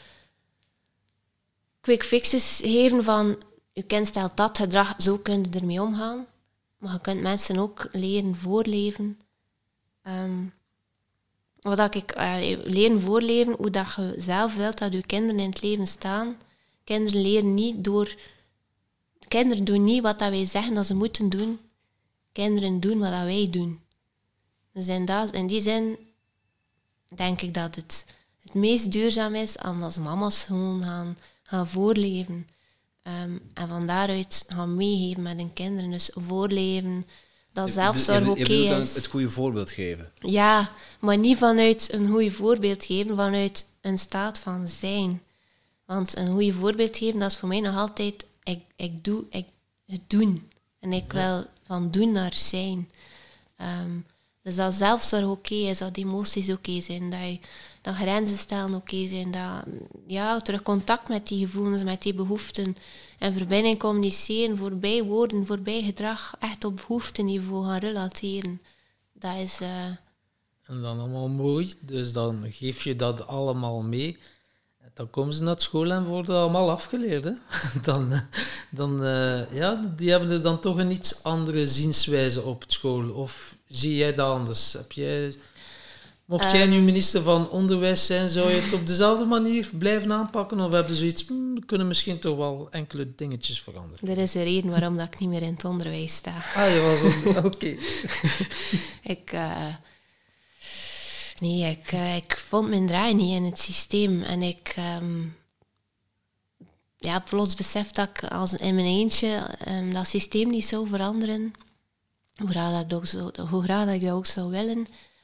quick fixes geven van je kind stelt dat gedrag, zo kun je ermee omgaan. Maar je kunt mensen ook leren voorleven. Leren voorleven hoe dat je zelf wilt dat je kinderen in het leven staan. Kinderen leren niet door... Kinderen doen niet wat dat wij zeggen dat ze moeten doen. Kinderen doen wat dat wij doen. Dus in die zin denk ik dat het meest duurzaam is als mama's gewoon gaan voorleven. En van daaruit gaan meegeven met hun kinderen. Dus voorleven, dat zelfzorg oké is. Het goede voorbeeld geven. Ja, maar niet vanuit een goede voorbeeld geven, vanuit een staat van zijn. Want een goede voorbeeld geven, dat is voor mij nog altijd... het doen. En ik wil van doen naar zijn. Dus dat zelfzorg oké is, dat emoties oké zijn, dat grenzen stellen oké zijn, dat terug contact met die gevoelens, met die behoeften en verbinding communiceren, voorbij woorden, voorbij gedrag, echt op behoefteniveau gaan relateren. Dat is... En dan allemaal mooi, dus dan geef je dat allemaal mee. Dan komen ze naar school en worden allemaal afgeleerd. Hè? Die hebben er dan toch een iets andere zienswijze op school. Of zie jij dat anders? Mocht jij nu minister van Onderwijs zijn, zou je het op dezelfde manier blijven aanpakken? Of hebben ze zoiets, we kunnen misschien toch wel enkele dingetjes veranderen? Er is een reden waarom dat ik niet meer in het onderwijs sta. Oké. Ik vond mijn draai niet in het systeem. En ik plots besef dat ik in mijn eentje dat systeem niet zou veranderen. Hoe graag dat ik dat ook zou willen.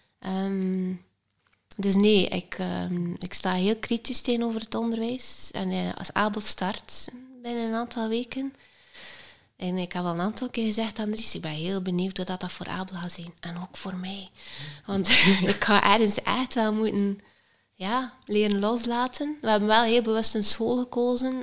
Dus nee, ik sta heel kritisch tegenover het onderwijs. En als Abel start binnen een aantal weken, En ik heb al een aantal keer gezegd aan Dries, ik ben heel benieuwd hoe dat voor Abel gaat zijn. En ook voor mij. Want ik ga ergens echt wel moeten leren loslaten. We hebben wel heel bewust een school gekozen.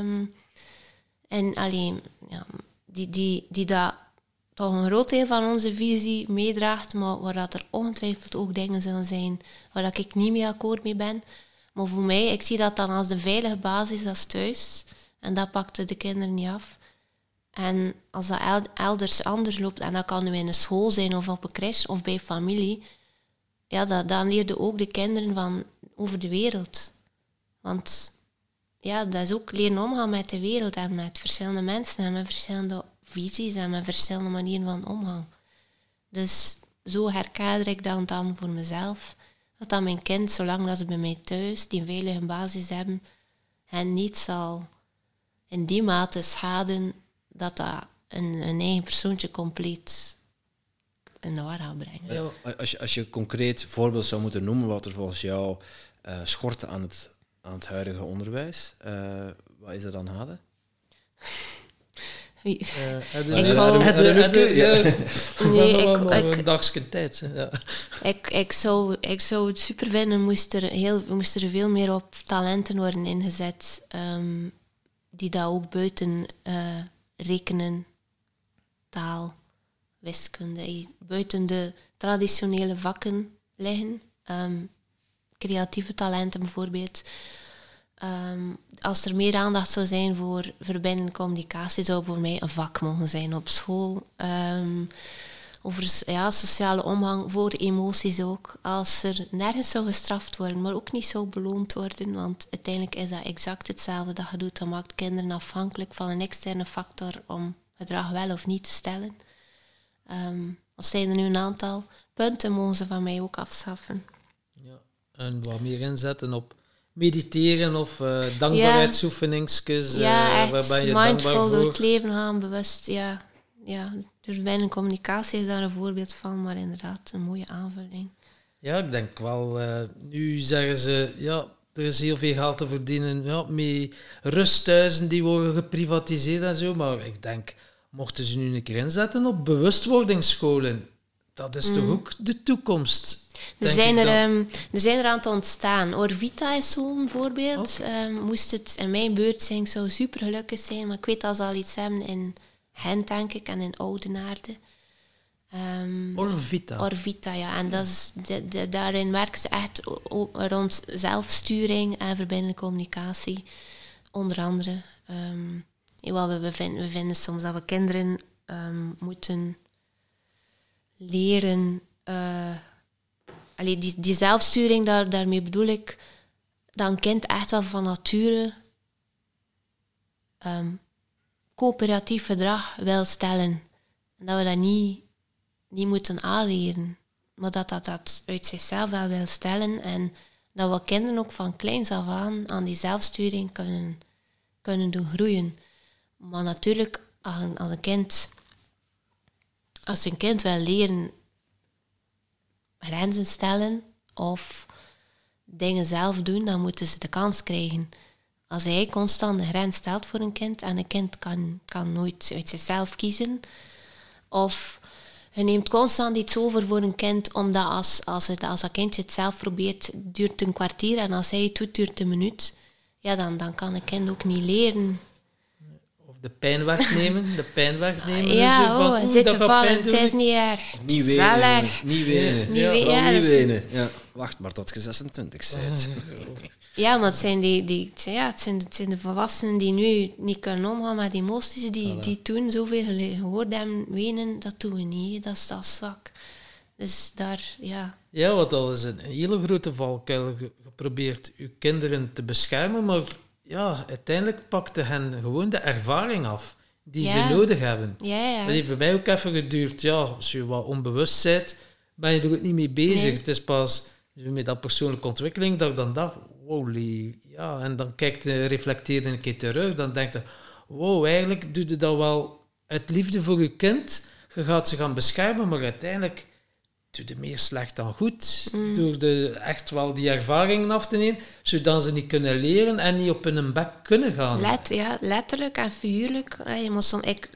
En alleen, die dat toch een groot deel van onze visie meedraagt, maar waar dat er ongetwijfeld ook dingen zullen zijn waar dat ik niet mee akkoord mee ben. Maar voor mij, ik zie dat dan als de veilige basis, dat is thuis. En dat pakte de kinderen niet af. En als dat elders anders loopt, en dat kan nu in een school zijn of op een crash of bij familie, dan leerde ook de kinderen over de wereld. Want dat is ook leren omgaan met de wereld en met verschillende mensen en met verschillende visies en met verschillende manieren van omgaan. Dus zo herkader ik dan voor mezelf. Dat mijn kind, zolang dat ze bij mij thuis die veilige basis hebben, hen niet zal in die mate schaden dat een eigen persoontje compleet in de war gaat brengen. Ja. Als je concreet voorbeeld zou moeten noemen wat er volgens jou schort aan het huidige onderwijs, wat is er dan hade? Een dagje tijd. Ja. Ik zou het super vinden, moest er veel meer op talenten worden ingezet, die dat ook buiten rekenen, taal, wiskunde, buiten de traditionele vakken liggen. Creatieve talenten bijvoorbeeld. Als er meer aandacht zou zijn voor verbindende communicatie, zou voor mij een vak mogen zijn op school. Over sociale omgang, voor emoties ook. Als er nergens zou gestraft worden, maar ook niet zou beloond worden, want uiteindelijk is dat exact hetzelfde dat je doet. Dat maakt kinderen afhankelijk van een externe factor om gedrag wel of niet te stellen. Als zijn er nu een aantal punten, mogen ze van mij ook afschaffen. Ja, en wat meer inzetten op mediteren of dankbaarheidsoefeningsjes. Echt mindful door het leven gaan, bewust. Dus bijna communicatie is daar een voorbeeld van, maar inderdaad een mooie aanvulling. Ja, ik denk wel. Nu zeggen ze, er is heel veel geld te verdienen met rusthuizen die worden geprivatiseerd en zo, maar ik denk, mochten ze nu een keer inzetten op bewustwordingsscholen, dat is toch ook de toekomst? Er zijn er aan het ontstaan. Orvita is zo'n voorbeeld. Moest het in mijn buurt zijn, ik zou super gelukkig zijn, maar ik weet dat ze al iets hebben in Gent, denk ik, en in Oudenaarde. Orvita, ja. En dat is daarin werken ze echt rond zelfsturing en verbindende communicatie. Onder andere. We vinden soms dat we kinderen moeten leren. Die zelfsturing, daarmee bedoel ik dat een kind echt wel van nature coöperatief gedrag wil stellen. En dat we dat niet moeten aanleren, maar dat uit zichzelf wel wil stellen. En dat we kinderen ook van kleins af aan die zelfsturing kunnen doen groeien. Maar natuurlijk, als een kind wil leren grenzen stellen of dingen zelf doen, dan moeten ze de kans krijgen. Als hij constant een grens stelt voor een kind en een kind kan nooit uit zichzelf kiezen, of je neemt constant iets over voor een kind, omdat als dat kindje het zelf probeert, duurt het een kwartier en als hij het doet, duurt het een minuut, dan kan een kind ook niet leren. De pijn wegnemen. Zit te vallen, het is niet erg. Het is wel erg. Niet wenen. Niet wenen. Ja. Wacht maar tot je 26 bent. Ja, maar het zijn het zijn de volwassenen die nu niet kunnen omgaan met emoties, die toen zoveel gehoord hebben, wenen, dat doen we niet. Dat is zwak. Dus daar, Ja, want dat is een hele grote valkuil. Geprobeerd uw kinderen te beschermen, maar uiteindelijk pakte hen gewoon de ervaring af die ze nodig hebben. Ja. Dat heeft bij mij ook even geduurd. Ja, als je wat onbewust bent, ben je er ook niet mee bezig. Nee. Het is pas met dat persoonlijke ontwikkeling dat ik dan dacht, en dan reflecteerde een keer terug, dan denk je, eigenlijk doe je dat wel uit liefde voor je kind. Je gaat ze gaan beschermen, maar uiteindelijk doe je meer slecht dan goed. Door echt wel die ervaringen af te nemen, zodat ze niet kunnen leren en niet op hun bek kunnen gaan. Letterlijk en figuurlijk. Je moet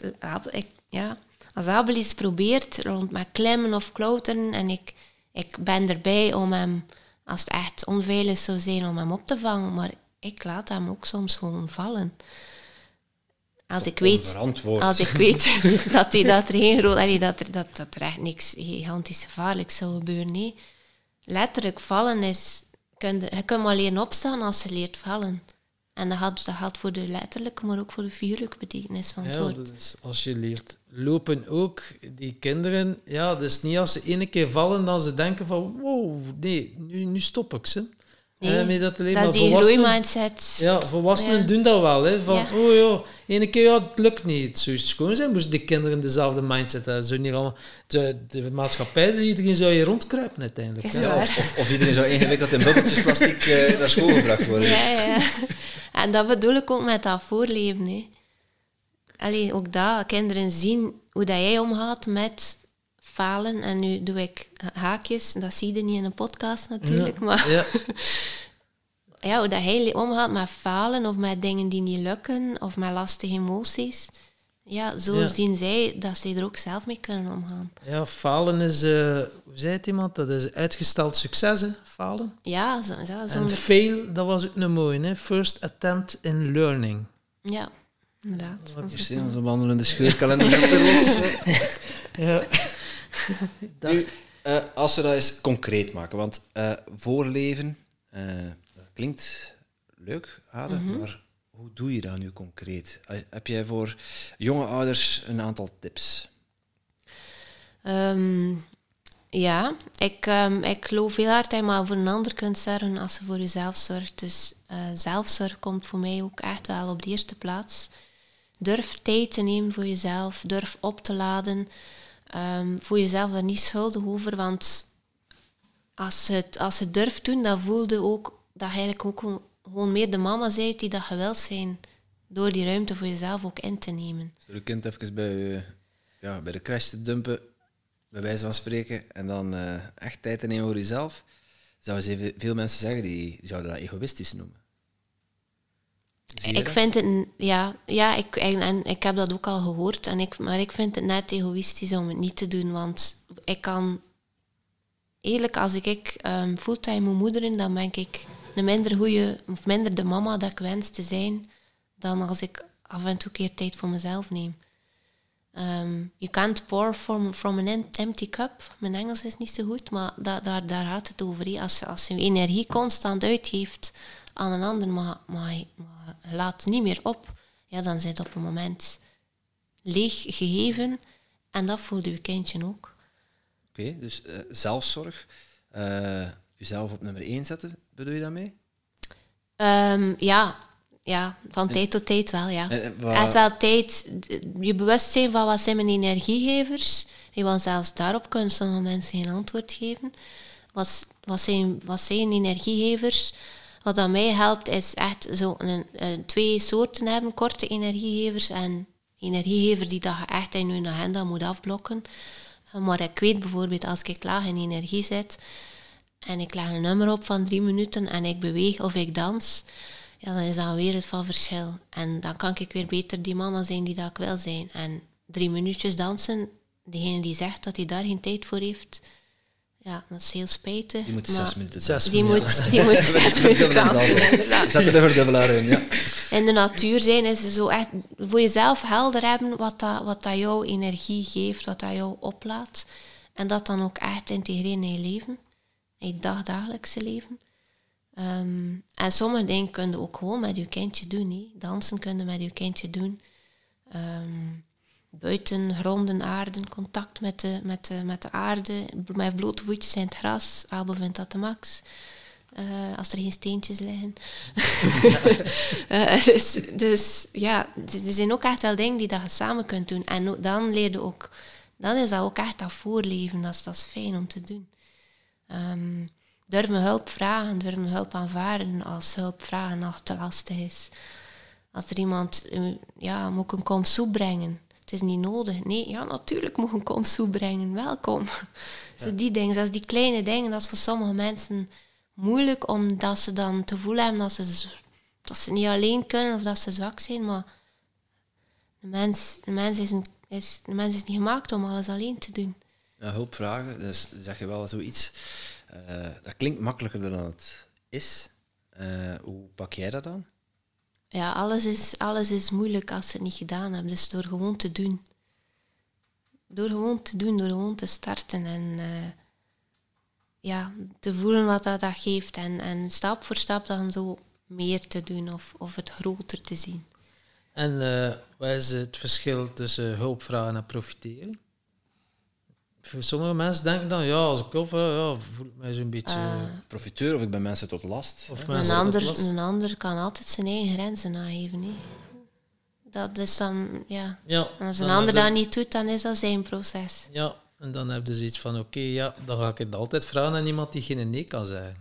als Abel iets probeert rond met klimmen of klauteren en ik ben erbij om hem, als het echt onveilig zou zijn, om hem op te vangen, maar ik laat hem ook soms gewoon vallen. Als ik weet dat er geen groot, dat er echt niks gigantisch gevaarlijks zou gebeuren. Nee. Letterlijk vallen is, je kunt maar leren opstaan als je leert vallen. En dat geldt voor de letterlijke, maar ook voor de figuurlijke betekenis van het woord. Dus als je leert lopen ook, die kinderen, dat is niet als ze ene keer vallen, dan ze denken van, wow, nee, nu stop ik ze. Nee, dat is die groeimindset. Ja, volwassenen doen dat wel. Hè, van, ene keer, het lukt niet. Het zou schoon zijn, moesten de kinderen dezelfde mindset hebben. Zo niet allemaal, de maatschappij, iedereen zou je rondkruipen uiteindelijk. Ja, of iedereen zou ingewikkeld in bubbeltjes plastic naar school gebracht worden. Ja. En dat bedoel ik ook met dat voorleven. Hè. Allee, ook dat, kinderen zien hoe dat jij omgaat met falen. En nu doe ik haakjes, dat zie je niet in een podcast natuurlijk, maar hoe dat hij omgaat met falen of met dingen die niet lukken of met lastige emoties. Ja, zo zien zij dat zij er ook zelf mee kunnen omgaan. Ja, falen is, hoe zei het iemand, dat is uitgesteld succes, hè? Falen. Ja, en fail, dat was ook een mooie, hè? First attempt in learning. Ja, inderdaad. Hier zien onze wandelende scheurkalender op de roos. Ja. Nu, als we dat eens concreet maken, want voorleven, dat klinkt leuk, Ade, maar hoe doe je dat nu concreet? Heb jij voor jonge ouders een aantal tips? Ik geloof heel hard dat je maar voor een ander kunt zorgen als je voor jezelf zorgt. Dus zelfzorg komt voor mij ook echt wel op de eerste plaats. Durf tijd te nemen voor jezelf, durf op te laden. Voel jezelf daar niet schuldig over, want als je durft doen, dan voel je ook dat je eigenlijk ook gewoon meer de mama bent die dat je wilt zijn, door die ruimte voor jezelf ook in te nemen. Dus door je kind even bij de crash te dumpen, bij wijze van spreken, en dan echt tijd te nemen voor jezelf, zouden veel mensen zeggen, die zouden dat egoïstisch noemen. Ik vind het, ik heb dat ook al gehoord, maar ik vind het net egoïstisch om het niet te doen, want ik kan, eerlijk, als ik fulltime moet moederen, dan ben ik een minder goeie, of minder de mama dat ik wens te zijn, dan als ik af en toe keer tijd voor mezelf neem. You can't pour from an empty cup. Mijn Engels is niet zo goed, maar daar gaat het over. Als je energie constant uitgeeft aan een ander, maar je laat niet meer op, dan zit op een moment leeg gegeven en dat voelt je kindje ook. Oké, dus zelfzorg, jezelf op nummer 1 zetten, bedoel je daarmee? Van tijd tot tijd wel, ja. Echt wel tijd, je bewustzijn van wat zijn mijn energiegevers, want zelfs daarop kunnen sommige mensen geen antwoord geven. Wat zijn energiegevers? Wat aan mij helpt is echt zo twee soorten hebben, korte energiegevers en energiegevers die dat je echt in je agenda moet afblokken. Maar ik weet bijvoorbeeld, als ik laag in energie zit en ik leg een nummer op van 3 minuten en ik beweeg of ik dans, dan is dat een wereld van verschil. En dan kan ik weer beter die mama zijn die dat ik wil zijn. En 3 minuutjes dansen, degene die zegt dat hij daar geen tijd voor heeft, dat is heel spijtig. Die moet 6 minuten dansen. Die moet 6 minuten dansen, inderdaad. Zet er een verdubbelaar in, ja. In de natuur zijn is zo echt voor jezelf helder hebben wat dat jouw energie geeft, wat dat jou oplaat. En dat dan ook echt integreren in je leven, in je dagdagelijkse leven. En sommige dingen kun je ook gewoon met je kindje doen. He. Dansen kun je met je kindje doen. Buiten, gronden, aarden, contact met de aarde, met blote voetjes in het gras. Abel vindt dat de max. Als er geen steentjes liggen. Dus er zijn ook echt wel dingen die dat je samen kunt doen. En dan leer je ook, dan is dat ook echt dat voorleven. Dat is fijn om te doen. Durf me hulp vragen, durf me hulp aanvaarden als hulp vragen nog te lastig is. Als er iemand moet een kom soep brengen, het is niet nodig. Nee, ja, natuurlijk mogen kom soep brengen, welkom. Zo die dingen, dat is die kleine dingen, dat is voor sommige mensen moeilijk, omdat ze dan te voelen hebben dat ze niet alleen kunnen of dat ze zwak zijn, maar de mens is niet gemaakt om alles alleen te doen. Ja, hulp vragen, dus zeg je wel zoiets. Dat klinkt makkelijker dan het is. Hoe pak jij dat dan? Ja, alles is moeilijk als ze het niet gedaan hebben. Dus door gewoon te doen. Door gewoon te starten. En te voelen wat dat geeft. En stap voor stap dan zo meer te doen of het groter te zien. En wat is het verschil tussen hulp vragen en profiteren? Voor sommige mensen denken dan, ja, als ik hulp vraag, voel ik mij zo'n beetje... Profiteur of ik ben mensen tot last. Of Een ander kan altijd zijn eigen grenzen nageven. Hè. Dat is dan, ja. En als een ander dat niet doet, dan is dat zijn proces. Ja, en dan heb je zoiets van, oké, dan ga ik het altijd vragen aan iemand die geen nee kan zeggen.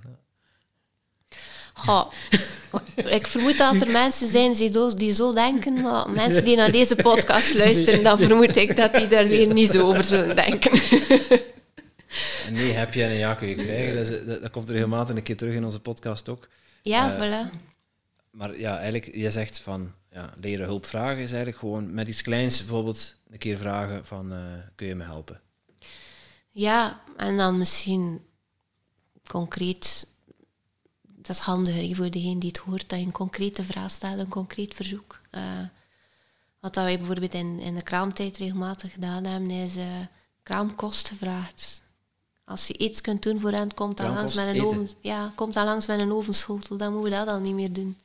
Ja. Ik vermoed dat er mensen zijn die zo denken, maar mensen die naar deze podcast luisteren, dan vermoed ik dat die daar weer niet zo over zullen denken. En nee, heb je en een ja kun je krijgen. Dat komt er regelmatig een keer terug in onze podcast ook. Ja, voilà. Maar ja, eigenlijk, je zegt van, leren hulp vragen is eigenlijk gewoon met iets kleins bijvoorbeeld een keer vragen van, kun je me helpen? Ja, en dan misschien concreet, dat is handiger voor degene die het hoort, dat je een concrete vraag stelt, een concreet verzoek. Wat dat wij bijvoorbeeld in de kraamtijd regelmatig gedaan hebben, is kraamkosten gevraagd. Als je iets kunt doen voor hen, komt dan langs met een ovenschotel, dan moeten we dat al niet meer doen.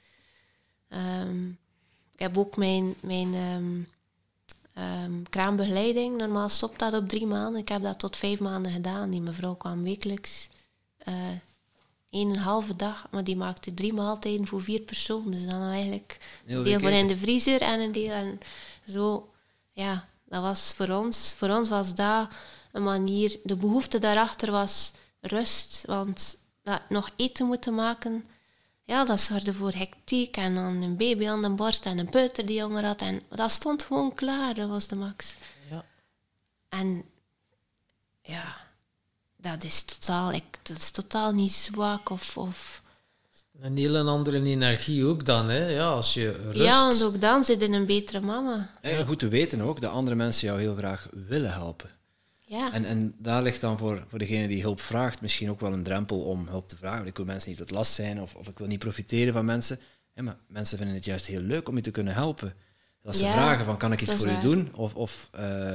Ik heb ook mijn kraambegeleiding. Normaal stopt dat op 3 maanden. Ik heb dat tot 5 maanden gedaan. Die mevrouw kwam wekelijks 1,5 dag, maar die maakte 3 maaltijden voor 4 personen. Dus dan eigenlijk een deel voor in de vriezer en een deel en zo. Ja, dat was voor ons was dat een manier. De behoefte daarachter was rust, want dat nog eten moeten maken, ja, dat zorgde voor hectiek en dan een baby aan de borst en een peuter die jonger had. En dat stond gewoon klaar, dat was de max. Ja. En ja, dat is totaal niet zwak of... Een hele andere energie ook dan, hè? Ja, als je rust... Ja, en ook dan zit je een betere mama. En goed te weten ook dat andere mensen jou heel graag willen helpen. Ja. En daar ligt dan voor degene die hulp vraagt misschien ook wel een drempel om hulp te vragen. Want ik wil mensen niet tot last zijn of ik wil niet profiteren van mensen. Ja, maar mensen vinden het juist heel leuk om je te kunnen helpen. Als ze vragen van, kan ik iets voor u doen? Of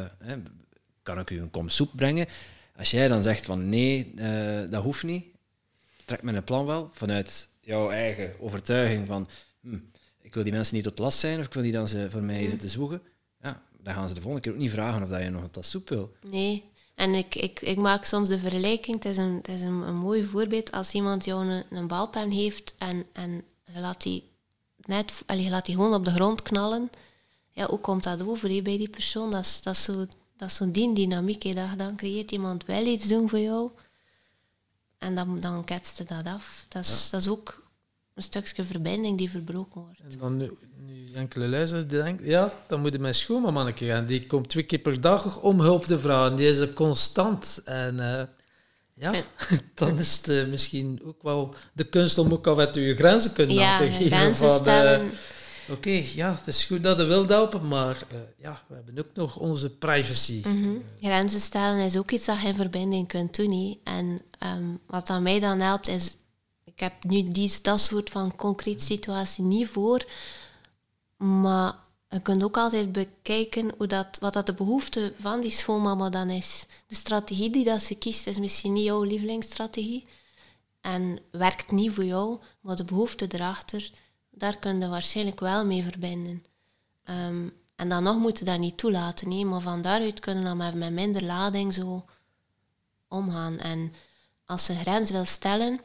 kan ik u een kom soep brengen? Als jij dan zegt van, nee, dat hoeft niet. Trek met een plan wel vanuit jouw eigen overtuiging van, ik wil die mensen niet tot last zijn of ik wil die dan ze voor mij zitten zwoegen. Ja, dan gaan ze de volgende keer ook niet vragen of dat je nog een tas soep wil. Nee, en ik maak soms de vergelijking, het is een mooi voorbeeld, als iemand jou een balpen heeft en je laat die gewoon op de grond knallen, ja, hoe komt dat over bij die persoon? Dat is zo'n dynamiek, hè, dan creëert iemand wel iets doen voor jou en dan ketst je dat af. Dat is ook een stukje verbinding die verbroken wordt. En dan nu enkele luisteraars die denken, ja, dan moet je mijn schoonmamanneke gaan. Die komt 2 keer per dag om hulp te vragen. Die is er constant. En dan is het misschien ook wel de kunst om ook af en toe je grenzen kunnen aan te geven. Grenzen stellen. Oké, het is goed dat je wilt helpen, maar we hebben ook nog onze privacy. Mm-hmm. Grenzen stellen is ook iets dat je in verbinding kunt doen. He. En wat aan mij dan helpt is, ik heb nu dat soort van concrete situatie niet voor, maar je kunt ook altijd bekijken wat dat de behoefte van die schoonmama dan is. De strategie die dat ze kiest is misschien niet jouw lievelingsstrategie en werkt niet voor jou, maar de behoefte erachter, daar kun je waarschijnlijk wel mee verbinden. En dan nog moet je dat niet toelaten, nee, maar van daaruit kunnen we dan met minder lading zo omgaan. En als ze een grens wil stellen,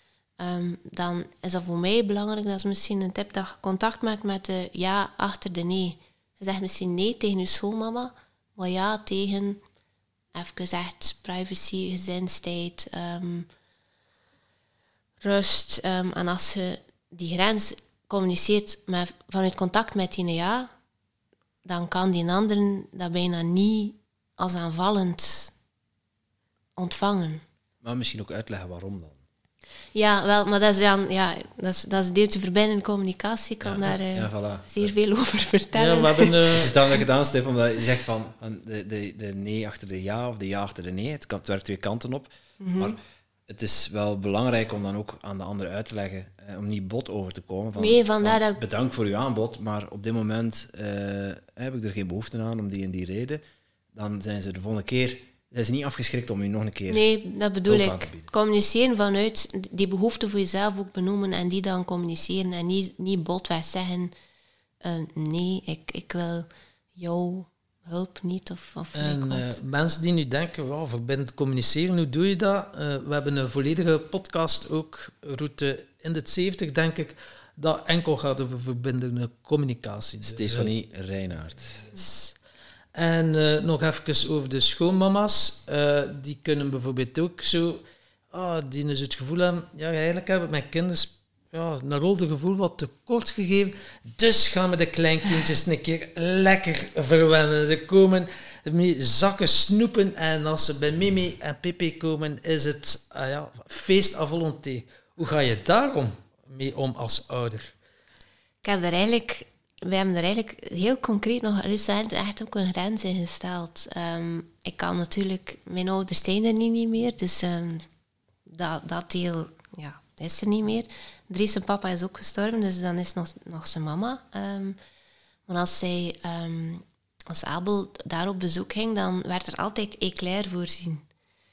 dan is dat voor mij belangrijk, dat is misschien een tip, dat je contact maakt met de ja achter de nee. Je zegt misschien nee tegen je schoonmama, maar ja tegen, even gezegd, privacy, gezinstijd, rust. En als je die grens communiceert vanuit contact met die ja, dan kan die andere dat bijna niet als aanvallend ontvangen. Maar misschien ook uitleggen waarom dan. Ja, wel, maar dat is dan, dat is deeltje verbindende communicatie. Ik kan daar voilà. zeer veel over vertellen. Ja, we hebben... Het is dan gedaan, Stef, omdat je zegt van de nee achter de ja of de ja achter de nee. Het werkt twee kanten op. Maar het is wel belangrijk om dan ook aan de ander uit te leggen, om niet bot over te komen. Vandaar dat... Bedankt voor uw aanbod, maar op dit moment heb ik er geen behoefte aan om die en die reden. Dan zijn ze de volgende keer... Zijn ze niet afgeschrikt om u nog een keer... Nee, dat bedoel ik. Communiceren vanuit die behoefte voor jezelf ook benoemen en die dan communiceren en niet botweg zeggen nee, ik wil jouw hulp niet of wat. Mensen die nu denken, wow, verbindend communiceren, hoe doe je dat? We hebben een volledige podcast ook, route in de 70, denk ik, dat enkel gaat over verbindende communicatie. Stefanie Reinaert. En nog even over de schoonmama's. Die kunnen bijvoorbeeld ook zo... die dus het gevoel hebben... Ja, eigenlijk hebben mijn kinderen een rode gevoel wat tekort gegeven. Dus gaan we de kleinkindjes een keer lekker verwennen. Ze komen met zakken snoepen. En als ze bij Mimi en Pipi komen, is het feest à volonté. Hoe ga je daarom mee om als ouder? We hebben er eigenlijk heel concreet nog recent echt ook een grens in gesteld. Ik kan natuurlijk... Mijn ouders zijn er niet meer, dus dat deel is er niet meer. Dries zijn papa is ook gestorven, dus dan is nog zijn mama. Maar als Abel daar op bezoek ging, dan werd er altijd eclair voorzien.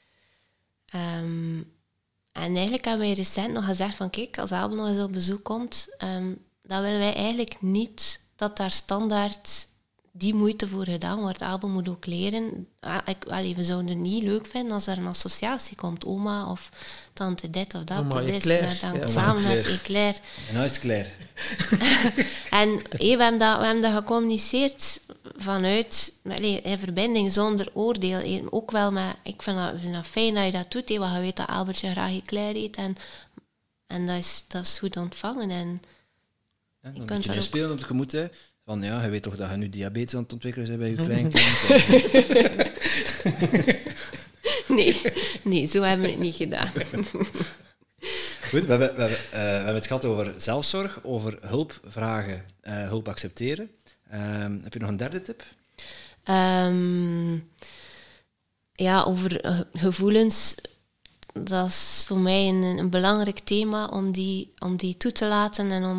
En eigenlijk hebben wij recent nog gezegd van kijk, als Abel nog eens op bezoek komt... dan willen wij eigenlijk niet dat daar standaard die moeite voor gedaan wordt. Abel moet ook leren. We zouden het niet leuk vinden als er een associatie komt. Oma of tante dit of dat. Oma Eclair. Dan samen met eclair. En nou is het klaar. En we hebben dat gecommuniceerd vanuit in verbinding zonder oordeel. Ook wel met, ik vind dat fijn dat je dat doet. Want je weet dat Albertje graag eclair eet. En dat is goed ontvangen. En ja, dan moet je nu spelen op het gemoed, hè. Van ja, je weet toch dat je nu diabetes aan het ontwikkelen bent bij je kleinkind. Nee, zo hebben we het niet gedaan. Goed, we hebben het gehad over zelfzorg, over hulp vragen, hulp accepteren. Heb je nog een derde tip? Over gevoelens. Dat is voor mij een belangrijk thema om die toe te laten en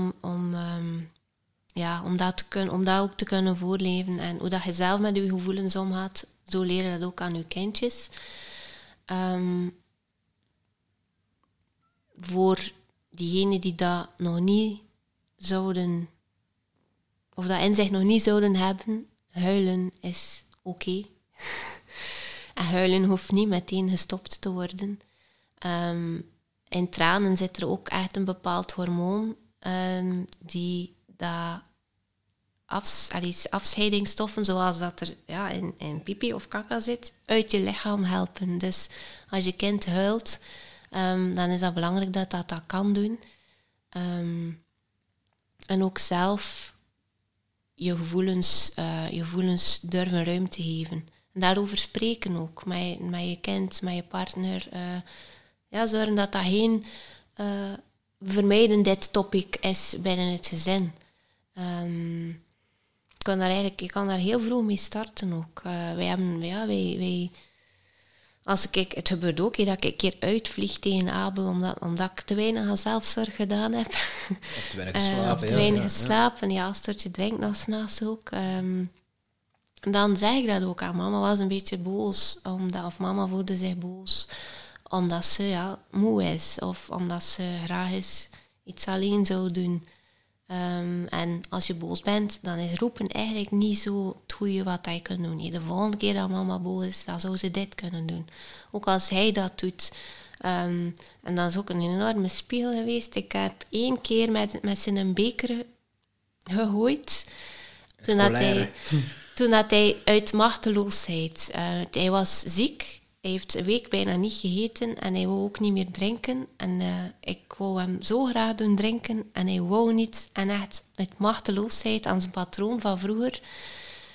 om dat ook te kunnen voorleven. En hoe dat je zelf met je gevoelens omgaat, zo leren dat ook aan je kindjes. Voor diegenen die dat nog niet zouden, of dat in zich nog niet zouden hebben, huilen is oké. En huilen hoeft niet meteen gestopt te worden. In tranen zit er ook echt een bepaald hormoon die dat afscheidingsstoffen, zoals dat er in pipi of kaka zit, uit je lichaam helpen. Dus als je kind huilt, dan is dat belangrijk dat kan doen. En ook zelf je gevoelens durven ruimte geven. En daarover spreken ook, met je kind, met je partner. Zorgen dat dat geen vermijden dit topic is binnen het gezin. Je kan daar heel vroeg mee starten ook. Het gebeurt ook dat ik een keer uitvlieg tegen Abel omdat ik te weinig aan zelfzorg gedaan heb. Of te weinig geslapen. Te weinig geslapen, een stootje drinkt nog 's nachts ook. Dan zeg ik dat ook aan mama. Was een beetje boos, of mama voelde zich boos omdat ze moe is of omdat ze graag eens iets alleen zou doen. En als je boos bent, dan is roepen eigenlijk niet zo het goede wat je kunt doen. Nee, de volgende keer dat mama boos is, dan zou ze dit kunnen doen. Ook als hij dat doet. En dat is ook een enorme spiegel geweest. Ik heb 1 keer met zijn beker gegooid. Toen dat hij uit machteloosheid... hij was ziek. Hij heeft een week bijna niet gegeten en hij wou ook niet meer drinken. En ik wou hem zo graag doen drinken en hij wou niet. En echt met machteloosheid aan zijn patroon van vroeger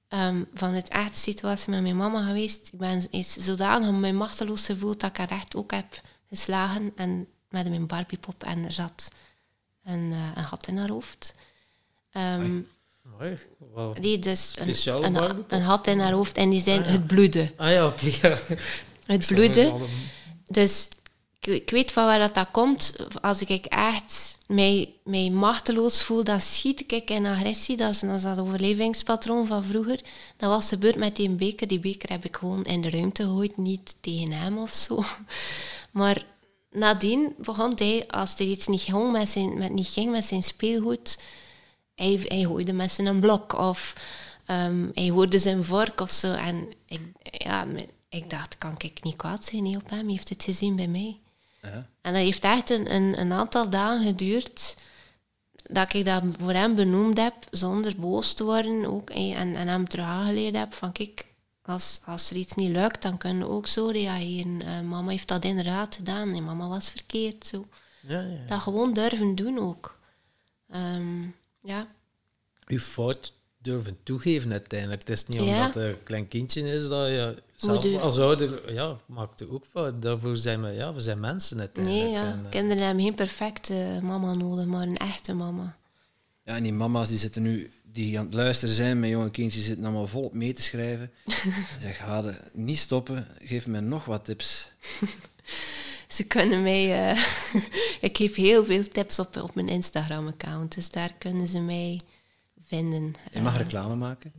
vanuit echt de situatie met mijn mama geweest. Ik ben eens zodanig mijn machteloos gevoeld dat ik haar echt ook heb geslagen en met mijn Barbiepop en er zat een gat in haar hoofd. Mooi. Wow. Die dus Speciale een Barbiepop? hat in haar hoofd en die zijn ja. het bloeden. Ah ja, oké. Ja. Het bloeden. Dus ik weet van waar dat komt. Als ik echt mij machteloos voel, dan schiet ik in agressie. Dat is dat overlevingspatroon van vroeger. Dat was gebeurd met die beker. Die beker heb ik gewoon in de ruimte gegooid, niet tegen hem of zo. Maar nadien begon hij, als er iets niet ging met zijn speelgoed, hij gooide met zijn blok of hij hoorde zijn vork of zo. En ik dacht, kan ik niet kwaad zijn niet op hem? Hij heeft het gezien bij mij. Ja. En dat heeft echt een aantal dagen geduurd dat ik dat voor hem benoemd heb, zonder boos te worden ook, en hem terug aangeleerd heb van kijk, als er iets niet lukt, dan kunnen we ook zo reageren. Mama heeft dat inderdaad gedaan en mama was verkeerd. Zo. Ja. Dat gewoon durven doen ook. Ja. Uw fout durven toegeven uiteindelijk. Het is niet omdat er een klein kindje is dat je zelf als ouder maakt het ook fout. Daarvoor zijn we zijn mensen uiteindelijk. Nee, ja. Kinderen hebben geen perfecte mama nodig, maar een echte mama. Ja, en die mama's die zitten nu, die aan het luisteren zijn met jonge kindjes, zitten allemaal volop mee te schrijven. Zeg, ga niet stoppen, geef me nog wat tips. Ze kunnen mij... ik geef heel veel tips op mijn Instagram-account, dus daar kunnen ze mij vinden. Je mag reclame maken.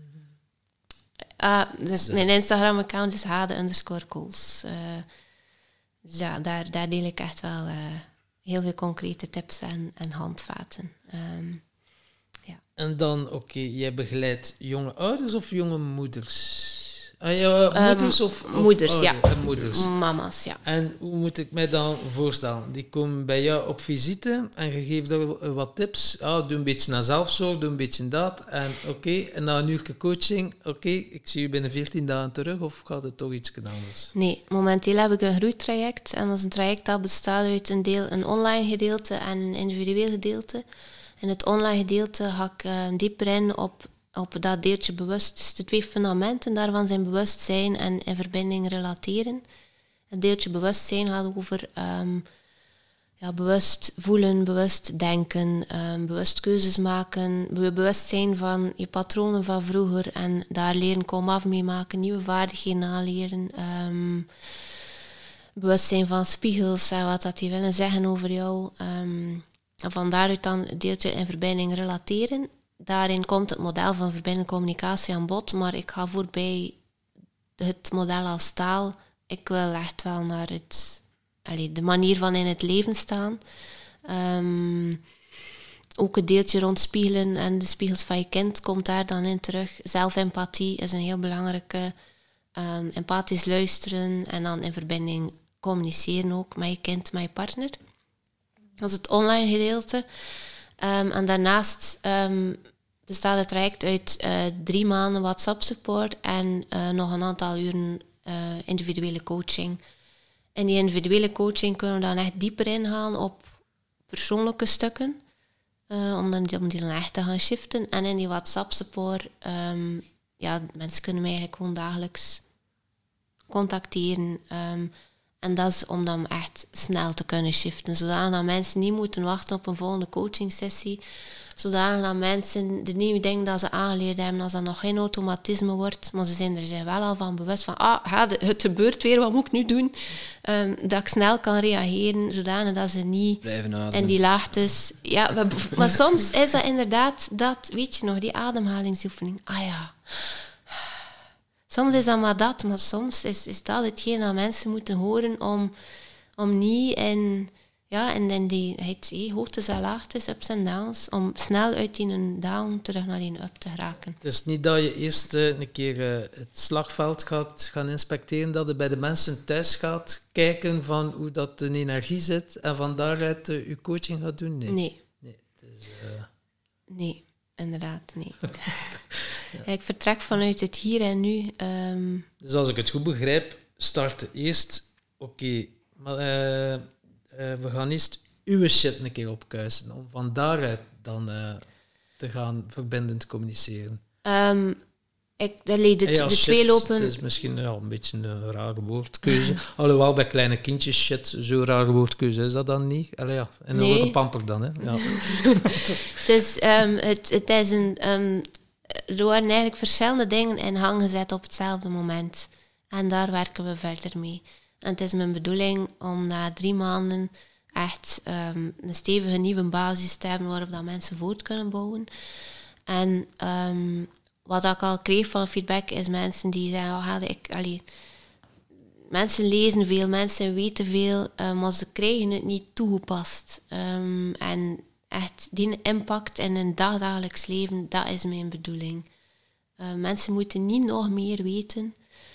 Dus mijn Instagram-account is hade_calls. Dus ja, daar deel ik echt wel heel veel concrete tips en handvaten. Ja. En dan, jij begeleidt jonge ouders of jonge moeders? Moeders of moeders, ouders? Moeders. Mama's, ja. En hoe moet ik mij dan voorstellen? Die komen bij jou op visite en je geeft er wat tips. Doe een beetje naar zelfzorg, doe een beetje dat. En en na een uur coaching, ik zie je binnen 14 dagen terug, of gaat het toch iets anders? Nee, momenteel heb ik een groeitraject. En dat is een traject dat bestaat uit een online gedeelte en een individueel gedeelte. In het online gedeelte ga ik dieper in op dat deeltje bewust. Dus de 2 fundamenten daarvan zijn bewustzijn en in verbinding relateren. Het deeltje bewustzijn gaat over bewust voelen, bewust denken, bewust keuzes maken, bewust zijn van je patronen van vroeger en daar leren komen af mee maken, nieuwe vaardigheden aanleren. Bewust zijn van spiegels en wat dat die willen zeggen over jou. En van daaruit dan het deeltje in verbinding relateren. Daarin komt het model van verbindende communicatie aan bod, maar ik ga voorbij het model als taal. Ik wil echt wel naar de manier van in het leven staan. Ook het deeltje rond spiegelen en de spiegels van je kind komt daar dan in terug. Zelfempathie is een heel belangrijke. Empathisch luisteren en dan in verbinding communiceren ook met je kind, met je partner. Dat is het online gedeelte. En daarnaast bestaat het traject uit 3 maanden WhatsApp-support en nog een aantal uren individuele coaching. In die individuele coaching kunnen we dan echt dieper ingaan op persoonlijke stukken, om die dan echt te gaan shiften. En in die WhatsApp-support, mensen kunnen mij eigenlijk gewoon dagelijks contacteren. En dat is om dan echt snel te kunnen shiften. Zodat mensen niet moeten wachten op een volgende coachingsessie. Zodat mensen de nieuwe dingen dat ze aangeleerd hebben, als dat nog geen automatisme wordt, maar ze zijn er zich wel al van bewust van, het gebeurt weer, wat moet ik nu doen? Dat ik snel kan reageren, zodanig dat ze niet in die laagtes... Ja, maar soms is dat inderdaad dat, weet je nog, die ademhalingsoefening. Soms is dat maar soms is dat hetgeen dat mensen moeten horen om niet in die hoogtes en laagtes, ups en downs, om snel uit die down terug naar die up te geraken. Het is niet dat je eerst een keer het slagveld gaat gaan inspecteren, dat je bij de mensen thuis gaat kijken van hoe dat de energie zit en van daaruit je coaching gaat doen? Nee. Nee, inderdaad, nee. Ja. Ik vertrek vanuit het hier en nu. Dus als ik het goed begrijp, start eerst... we gaan eerst uw shit een keer opkuisen, om van daaruit dan te gaan verbindend communiceren. Ja, de shit, twee lopen... Het is misschien een beetje een rare woordkeuze. Alhoewel, bij kleine kindjes, shit, zo'n rare woordkeuze is dat dan niet? Allee, ja. En dan Nee. ook een pamper dan, hè? Ja. Het is er worden eigenlijk verschillende dingen in gang gezet op hetzelfde moment. En daar werken we verder mee. En het is mijn bedoeling om na 3 maanden echt een stevige nieuwe basis te hebben waarop dat mensen voort kunnen bouwen. En wat ik al kreeg van feedback is mensen die zeggen, mensen lezen veel, mensen weten veel, maar ze krijgen het niet toegepast. En echt die impact in een dagelijks leven, dat is mijn bedoeling. Mensen moeten niet nog meer weten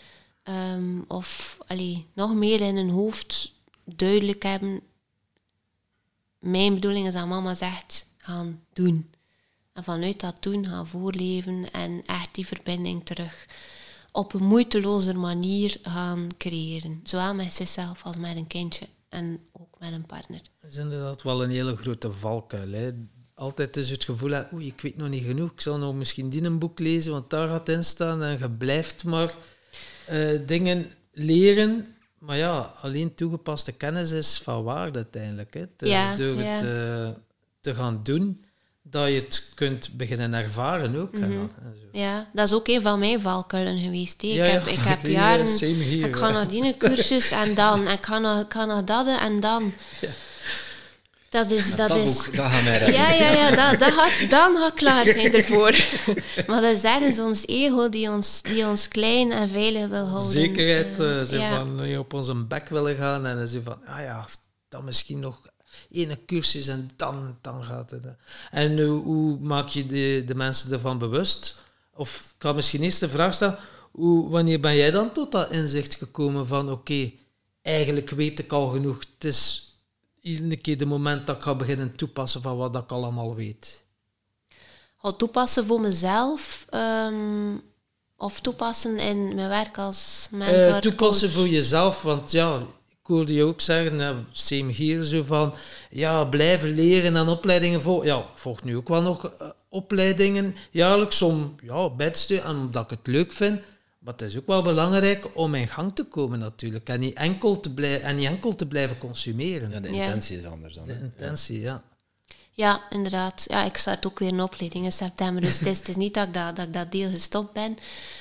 of nog meer in hun hoofd duidelijk hebben. Mijn bedoeling is dat mama zegt, gaan doen. En vanuit dat doen gaan voorleven en echt die verbinding terug op een moeitelozer manier gaan creëren. Zowel met zichzelf als met een kindje en ook met een partner. Dat is inderdaad wel een hele grote valkuil. Hè. Altijd is het gevoel, ik weet nog niet genoeg, ik zal nog misschien die een boek lezen, want daar gaat in staan en je blijft maar dingen leren. Maar ja, alleen toegepaste kennis is van waarde uiteindelijk. Hè. Het is door het te gaan doen dat je het kunt beginnen ervaren ook. Mm-hmm. En zo. Ja, dat is ook een van mijn valkuilen geweest. Hè. Ja, Ik heb jaren... same hier, ik ga naar die cursus en dan. Ik ga naar dat en dan. Ja. Dat is... Dat gaan wij redden. Ja, dan ga ik klaar zijn ervoor. Maar dat is ergens ons ego die ons klein en veilig wil houden. Zekerheid, van op onze bek willen gaan en zo van, dan misschien nog ene cursus en dan gaat het. En hoe maak je de mensen ervan bewust? Of ik kan misschien eerst de vraag stellen, wanneer ben jij dan tot dat inzicht gekomen van oké, eigenlijk weet ik al genoeg, het is iedere keer de moment dat ik ga beginnen toepassen van wat ik allemaal weet? Toepassen voor mezelf of toepassen in mijn werk als mentor? Toepassen voor jezelf, want ja, ik hoorde je ook zeggen, same hier, zo van, blijven leren en opleidingen volgen. Ja, ik volg nu ook wel nog opleidingen jaarlijks om bij te sturen en omdat ik het leuk vind. Maar het is ook wel belangrijk om in gang te komen natuurlijk en niet enkel te blijven consumeren. Ja, de intentie is anders dan. De intentie, ja. Ja, inderdaad. Ja, ik start ook weer een opleiding in september, dus het is niet dat ik dat deel gestopt ben.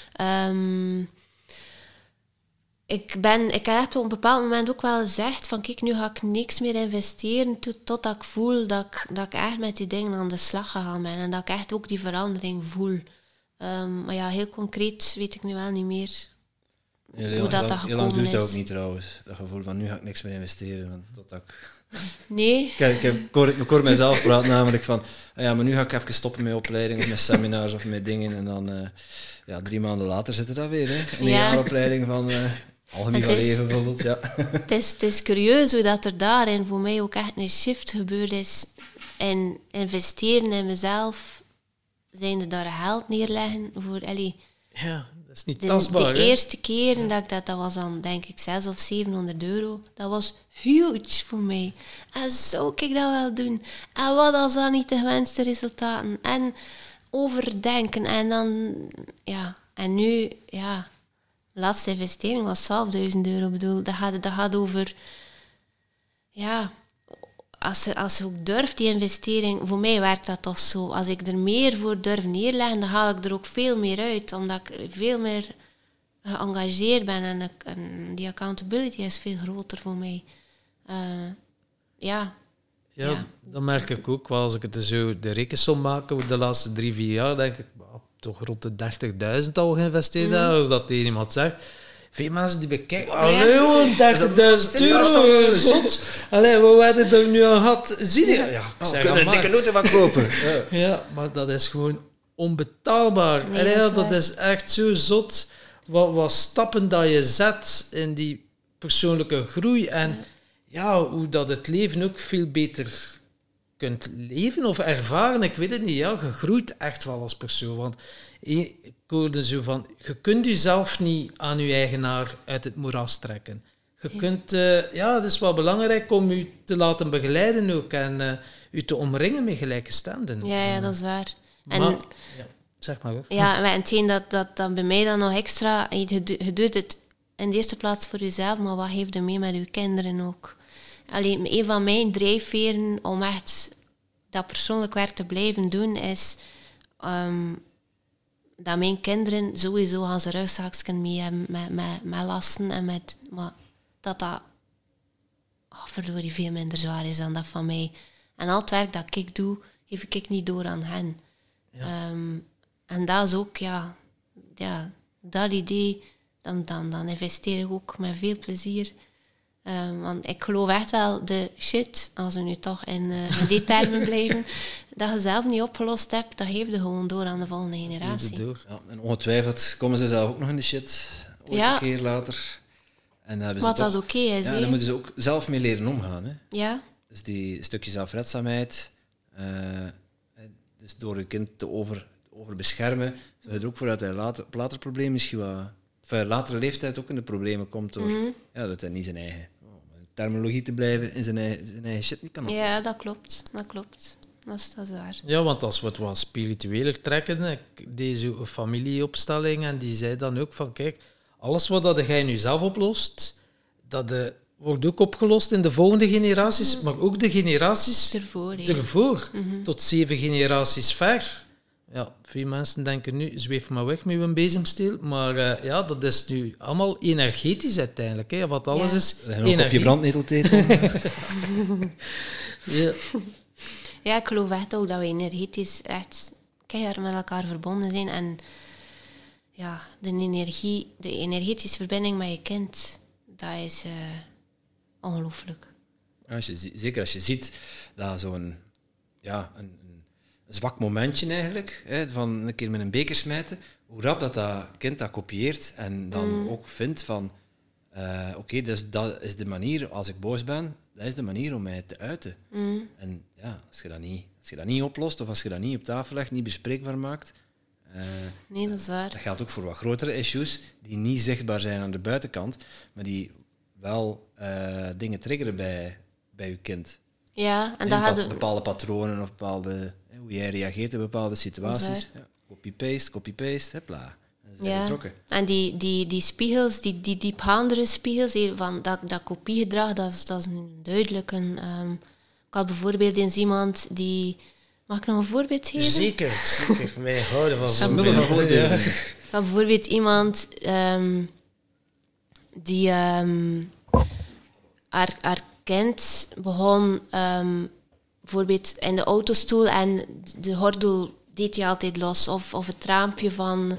Ik heb op een bepaald moment ook wel gezegd van kijk, nu ga ik niks meer investeren totdat ik voel dat ik echt met die dingen aan de slag gegaan ben en dat ik echt ook die verandering voel. Maar ja, heel concreet weet ik nu wel niet meer hoe dat gekomen is. Heel lang duurt dat ook niet trouwens, dat gevoel van nu ga ik niks meer investeren. Want totdat Nee. Ik hoor mezelf praten namelijk van, maar nu ga ik even stoppen met opleiding of met seminars of met dingen en dan 3 maanden later zit er dat weer. Hè? Een jaaropleiding van algemeen van leven bijvoorbeeld. Ja. Het is curieus hoe dat er daarin voor mij ook echt een shift gebeurd is in investeren in mezelf. Zijnde daar geld neerleggen voor ja, dat is niet tastbaar. De eerste keer dat was dan denk ik 600 of 700 euro. Dat was huge voor mij. En zou ik dat wel doen? En wat als dan niet de gewenste resultaten? En overdenken. En dan, en nu, de laatste investering was 12.000 euro. Bedoel, dat gaat over, als je ook durft, die investering, voor mij werkt dat toch zo. Als ik er meer voor durf neerleggen, dan haal ik er ook veel meer uit. Omdat ik veel meer geëngageerd ben en die accountability is veel groter voor mij. Dat merk ik ook wel. Als ik het zo de rekensom maak over de laatste 3-4 jaar, denk ik, toch rond de 30.000 al geïnvesteerd hebben, als dat tegen iemand zegt. Veel mensen die bekijken, 30.000 euro, zot. Allee, wat werden er nu aan gehad? Zie je? Ja, ik kunnen een dikke auto van kopen. Ja, maar dat is gewoon onbetaalbaar. Nee, dat is echt zo zot. Wat stappen dat je zet in die persoonlijke groei en hoe dat het leven ook veel beter kunt leven of ervaren. Ik weet het niet. Je groeit echt wel als persoon. Want ik hoorde zo van, je kunt jezelf niet aan je eigenaar uit het moeras trekken. Je kunt, het is wel belangrijk om je te laten begeleiden ook en je te omringen met gelijkgestemden. Ja, dat is waar. En maar, Zeg maar hoor. Ja, maar hetgeen dat bij mij dan nog extra... Je doet het in de eerste plaats voor jezelf, maar wat heeft er mee met je kinderen ook? Alleen, een van mijn drijfveren om echt dat persoonlijk werk te blijven doen, is dat mijn kinderen sowieso gaan ze rugzakjes mee hebben met lasten en maar dat verdorie veel minder zwaar is dan dat van mij. En al het werk dat ik doe, geef ik niet door aan hen. Ja. En dat is ook, dat idee, dan investeer ik ook met veel plezier. Want ik geloof echt wel de shit, als we nu toch in die termen blijven, dat je zelf niet opgelost hebt, dat geef je gewoon door aan de volgende generatie. Ja, en ongetwijfeld komen ze zelf ook nog in de shit, ooit een keer later. En dan wat dat oké is. Ja, dan moeten ze ook zelf mee leren omgaan. Hè. Ja. Dus die stukje zelfredzaamheid, dus door je kind te overbeschermen, zou je er ook voor dat hij op later probleem misschien wat... Of latere leeftijd ook in de problemen komt door dat hij niet zijn eigen terminologie te blijven in zijn eigen shit niet kan oplossen. Ja, dat klopt. Dat is waar. Ja, want als we het wat spiritueler trekken, deze familieopstelling, en die zei dan ook van, kijk, alles wat jij nu zelf oplost, dat wordt ook opgelost in de volgende generaties, maar ook de generaties ervoor tot 7 generaties ver. Ja, veel mensen denken nu, zweef maar weg met een bezemsteel. Maar dat is nu allemaal energetisch uiteindelijk. Hè. Wat alles is energie. Op je brandneteltetel. Ja, ik geloof echt ook dat we energetisch echt keihard met elkaar verbonden zijn. En ja, de energetische verbinding met je kind, dat is ongelooflijk. Zeker als je ziet dat zo'n... Ja, een zwak momentje eigenlijk, hè, van een keer met een beker smijten, hoe rap dat kind dat kopieert en dan ook vindt van dus dat is de manier, als ik boos ben, dat is de manier om mij te uiten. En ja, als je dat niet oplost of als je dat niet op tafel legt, niet bespreekbaar maakt, nee, dat is waar. Dat geldt ook voor wat grotere issues die niet zichtbaar zijn aan de buitenkant, maar die wel dingen triggeren bij je kind. Ja, en dat bepaalde patronen of bepaalde... hoe jij reageert in bepaalde situaties. Ja, copy-paste, hopla. Dat is vertrokken. En die spiegels, die diepgaandere spiegels, van dat kopiegedrag, dat is een duidelijk een... ik had bijvoorbeeld eens iemand die... Mag ik nog een voorbeeld geven? Zeker. Wij houden van voorbeelden. Ik had bijvoorbeeld iemand die haar kind begon... bijvoorbeeld in de autostoel en de gordel deed hij altijd los. Of het raampje van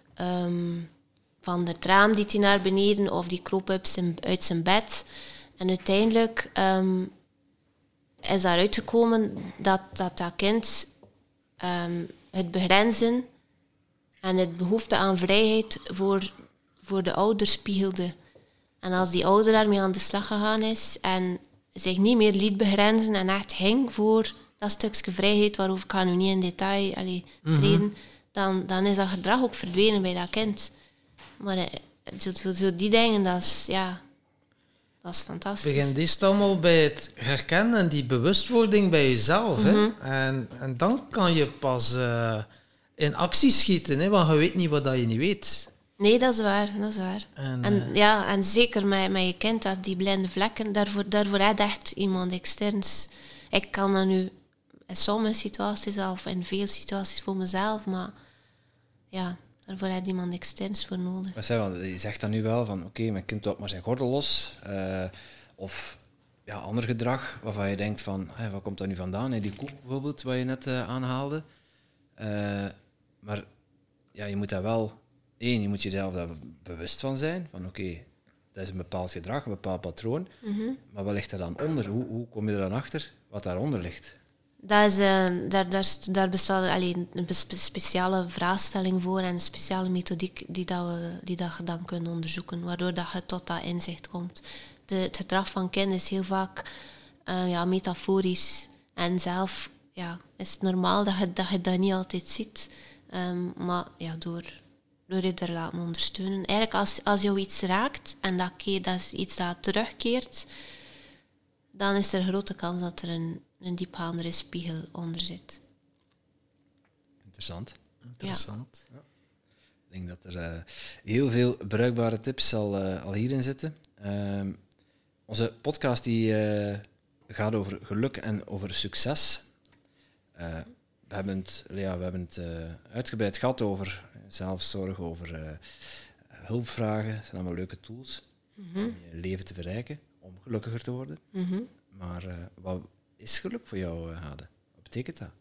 het raam deed hij naar beneden of die kroop uit zijn bed. En uiteindelijk is daaruit gekomen dat kind het begrenzen en het behoefte aan vrijheid voor de ouder spiegelde. En als die ouder daarmee aan de slag gegaan is en zich niet meer liet begrenzen en echt ging voor dat stukje vrijheid, waarover ik nu niet in detail treden, dan is dat gedrag ook verdwenen bij dat kind. Maar zo die dingen, dat is fantastisch. Het begint eerst allemaal bij het herkennen en die bewustwording bij jezelf. Hè? En dan kan je pas in actie schieten, hè? Want je weet niet wat je niet weet. Nee, dat is waar. En zeker met je kind, dat die blinde vlekken, daarvoor heb je echt iemand externs. Ik kan dat nu in sommige situaties of in veel situaties voor mezelf, maar ja, daarvoor heb je iemand externs voor nodig. Je zegt dan nu wel van oké, mijn kind loopt maar zijn gordel los. Of ander gedrag waarvan je denkt van, waar komt dat nu vandaan? Die koek bijvoorbeeld, wat je net aanhaalde. Maar ja, je moet daar wel... je moet jezelf daar bewust van zijn. Van oké, dat is een bepaald gedrag, een bepaald patroon. Maar wat ligt er dan onder? Hoe kom je er dan achter wat daaronder ligt? Daar bestaat alleen een speciale vraagstelling voor en een speciale methodiek die dat je dan kunt onderzoeken, waardoor dat je tot dat inzicht komt. Het gedrag van kinderen is heel vaak metaforisch en zelf is het normaal dat je dat niet altijd ziet. Maar door je er laten ondersteunen. Eigenlijk als jou iets raakt en dat is iets dat terugkeert, dan is er een grote kans dat er een diepgaandere spiegel onder zit. Interessant. Interessant. Ja. Ik denk dat er heel veel bruikbare tips al hierin zitten. Onze podcast die gaat over geluk en over succes. We hebben het uitgebreid gehad over zelfzorg, over hulpvragen. Dat zijn allemaal leuke tools om je leven te verrijken, om gelukkiger te worden. Mm-hmm. Maar wat is geluk voor jou, Hade? Wat betekent dat?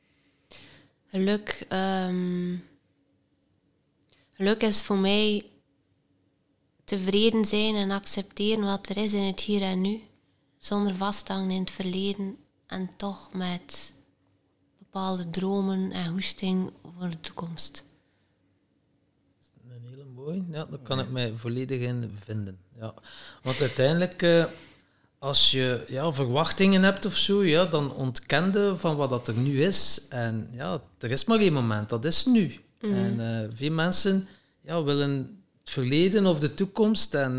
Geluk is voor mij tevreden zijn en accepteren wat er is in het hier en nu, zonder vasthangen in het verleden en toch met bepaalde dromen en hoesting voor de toekomst. Een hele mooie. Ja, daar kan ik mij volledig in vinden. Ja. Want uiteindelijk, als je verwachtingen hebt of zo, ja, dan ontkende van wat dat er nu is. En ja, er is maar één moment, dat is nu. Mm-hmm. En veel mensen willen het verleden of de toekomst. En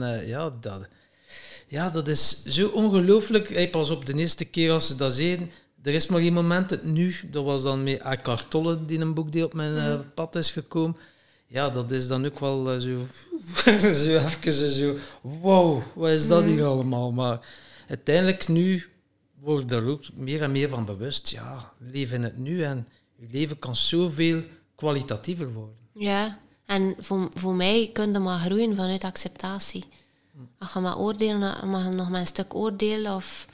dat is zo ongelooflijk. Pas op, de eerste keer als ze dat zeiden, er is maar één moment, het nu. Dat was dan met Eckhart Tolle, die een boek die op mijn pad is gekomen. Ja, dat is dan ook wel zo even zo, wow, wat is dat hier allemaal? Maar uiteindelijk nu word ik daar ook meer en meer van bewust. Ja, leef in het nu en je leven kan zoveel kwalitatiever worden. Ja, en voor mij kun je maar groeien vanuit acceptatie. Als je maar oordelen, mag je nog maar een stuk oordelen of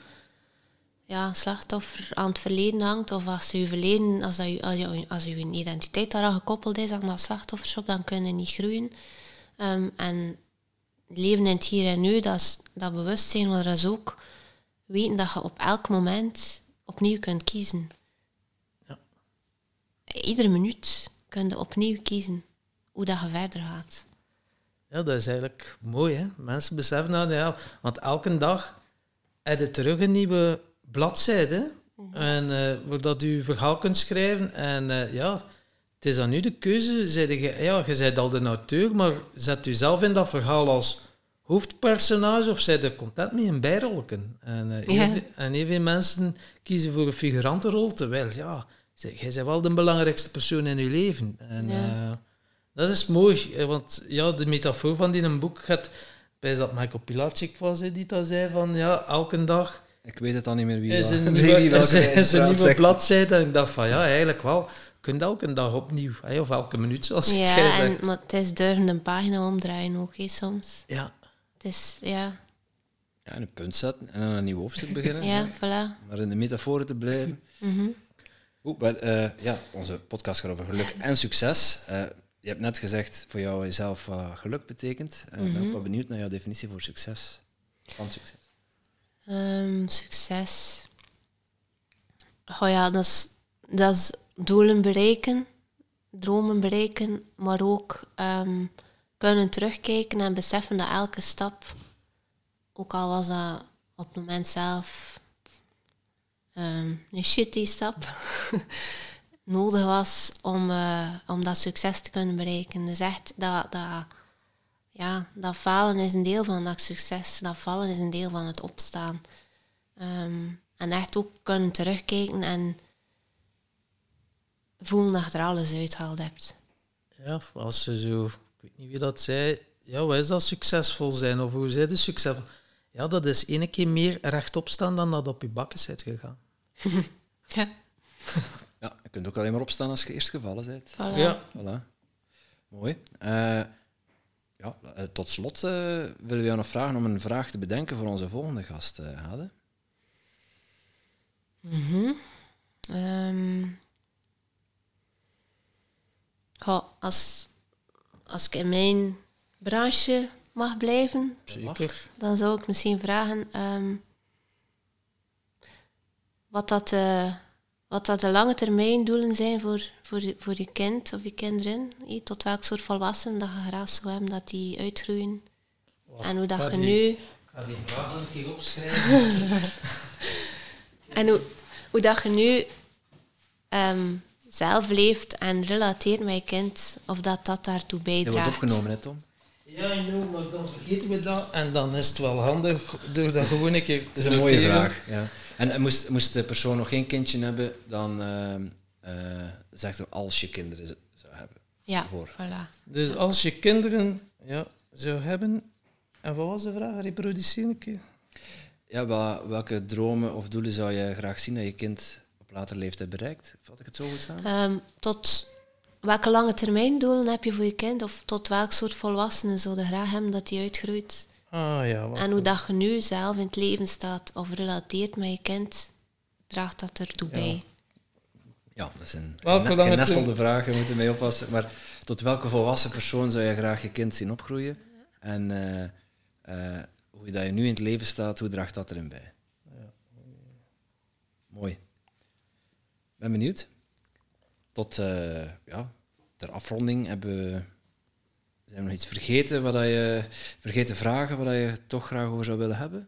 slachtoffer aan het verleden hangt, of als je verleden, als je identiteit daaraan gekoppeld is aan dat slachtofferschap, dan kun je niet groeien. En leven in het hier en nu, dat bewustzijn, maar dat is ook weten dat je op elk moment opnieuw kunt kiezen. Ja. Iedere minuut kun je opnieuw kiezen hoe dat je verder gaat. Ja, dat is eigenlijk mooi, hè. Mensen beseffen dat, want elke dag heb je terug een nieuwe bladzijde, en waar dat je verhaal kunt schrijven. En het is dan nu de keuze. Je bent al de auteur, maar zet je zelf in dat verhaal als hoofdpersonage of zijn er content mee een bijrolken. En heel veel mensen kiezen voor een figurantenrol, terwijl jij bent wel de belangrijkste persoon in je leven. En dat is mooi, want de metafoor van die een boek gaat bij dat Michael Pilarczyk was, die dat zei van elke dag. Ik weet het dan niet meer wie is was. Een nieuwe bladzijde. En ik dacht van eigenlijk wel, je kunt elke dag opnieuw, of elke minuut, zoals jij zegt. Maar het is durven een pagina omdraaien ook, soms. Ja. Het is, Ja, en een punt zetten en dan een nieuw hoofdstuk beginnen. Ja, voilà. Maar in de metaforen te blijven. Mm-hmm. Onze podcast gaat over geluk en succes. Je hebt net gezegd voor jou jezelf wat geluk betekent. Ik ben ook wel benieuwd naar jouw definitie voor succes. Van succes. Succes. Dat is doelen bereiken, dromen bereiken, maar ook kunnen terugkijken en beseffen dat elke stap, ook al was dat op het moment zelf een shitty stap, nodig was om dat succes te kunnen bereiken. Dus echt dat falen is een deel van dat succes. Dat vallen is een deel van het opstaan. En echt ook kunnen terugkijken en voelen dat je er alles uitgehaald hebt. Ja, als je zo... Ik weet niet wie dat zei. Ja, wat is dat succesvol zijn? Of hoe zei je succesvol? Ja, dat is één keer meer rechtop staan dan dat op je bakken zit gegaan. Ja. Ja, je kunt ook alleen maar opstaan als je eerst gevallen bent. Voilà. Ja. Voilà. Mooi. Tot slot willen we jou nog vragen om een vraag te bedenken voor onze volgende gast, Hade. Als ik in mijn branche mag blijven, Zeker. dan zou ik misschien vragen wat dat de lange termijn doelen zijn voor je kind of je kinderen. Tot welk soort volwassenen dat je graag zou hebben dat die uitgroeien. En hoe dat je nu... Ik ga die vraag een keer opschrijven. En hoe dat je nu zelf leeft en relateert met je kind, of dat daartoe Dat bijdraagt. wordt opgenomen, hè, Tom? Ja, maar dan vergeten we dat. En dan is het wel handig door dat gewoon een keer te Dat is een mooie noteren. vraag. Ja. En moest de persoon nog geen kindje hebben, dan zegt hij als je kinderen zou Ja, voor. voilà. Dus als je kinderen zou hebben... En wat was de vraag? Reproduceer een keer. Ja, welke dromen of doelen zou je graag zien dat je kind op latere leeftijd bereikt? Vat ik het zo goed samen? Tot welke lange termijn doelen heb je voor je kind? Of tot welk soort volwassenen zou je graag hebben dat die uitgroeit? En hoe dat je nu zelf in het leven staat of relateert met je kind, draagt dat ertoe bij. Ja, dat zijn genestelde vragen, we moeten mee oppassen. Maar tot welke volwassen persoon zou je graag je kind zien opgroeien? En hoe dat je nu in het leven staat, hoe draagt dat erin bij? Ja. Mooi. Ben benieuwd. Tot ter afronding zijn we nog iets vergeten, vergeten vragen wat je toch graag over zou willen hebben?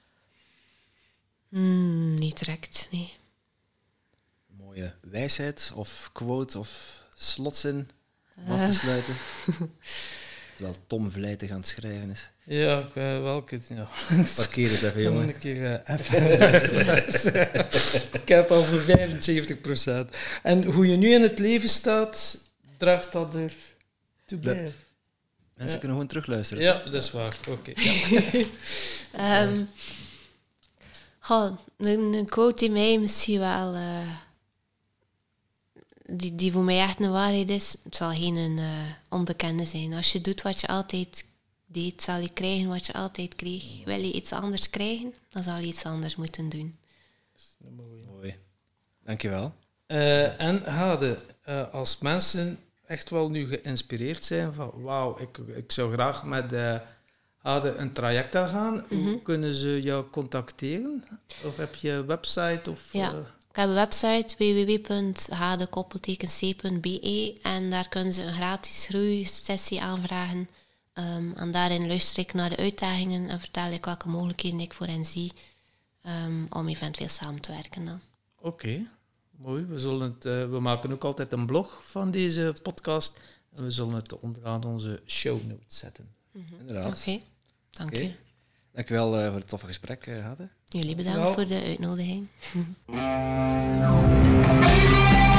Niet direct, nee. Mooie wijsheid of quote of slotzin om af te sluiten. Terwijl Tom vlijtig aan het schrijven is. Ja, welke? Ja. Parkeer het even, jongen. Een keer Ik heb al voor 75%. En hoe je nu in het leven staat, draagt dat er toe bij. Mensen kunnen gewoon terugluisteren. Ja, dat is waar. Oké. Een quote die mij misschien wel... die voor mij echt een waarheid is, het zal geen onbekende zijn. Als je doet wat je altijd deed, zal je krijgen wat je altijd kreeg. Wil je iets anders krijgen, dan zal je iets anders moeten doen. Mooi. Dankjewel. En Hade, als mensen echt wel nu geïnspireerd zijn van wauw, ik zou graag met Hade een traject aangaan, hoe kunnen ze jou contacteren? Of heb je een website? Of, ja. Ik heb een website www.hade-c.be en daar kunnen ze een gratis groeisessie aanvragen. En daarin luister ik naar de uitdagingen en vertel ik welke mogelijkheden ik voor hen zie om eventueel samen te werken dan. Oké, mooi. We maken ook altijd een blog van deze podcast en we zullen het onderaan onze show notes zetten. Inderdaad. Oké, dank u. Dankjewel voor het toffe gesprek, Hade. Jullie bedankt voor de uitnodiging.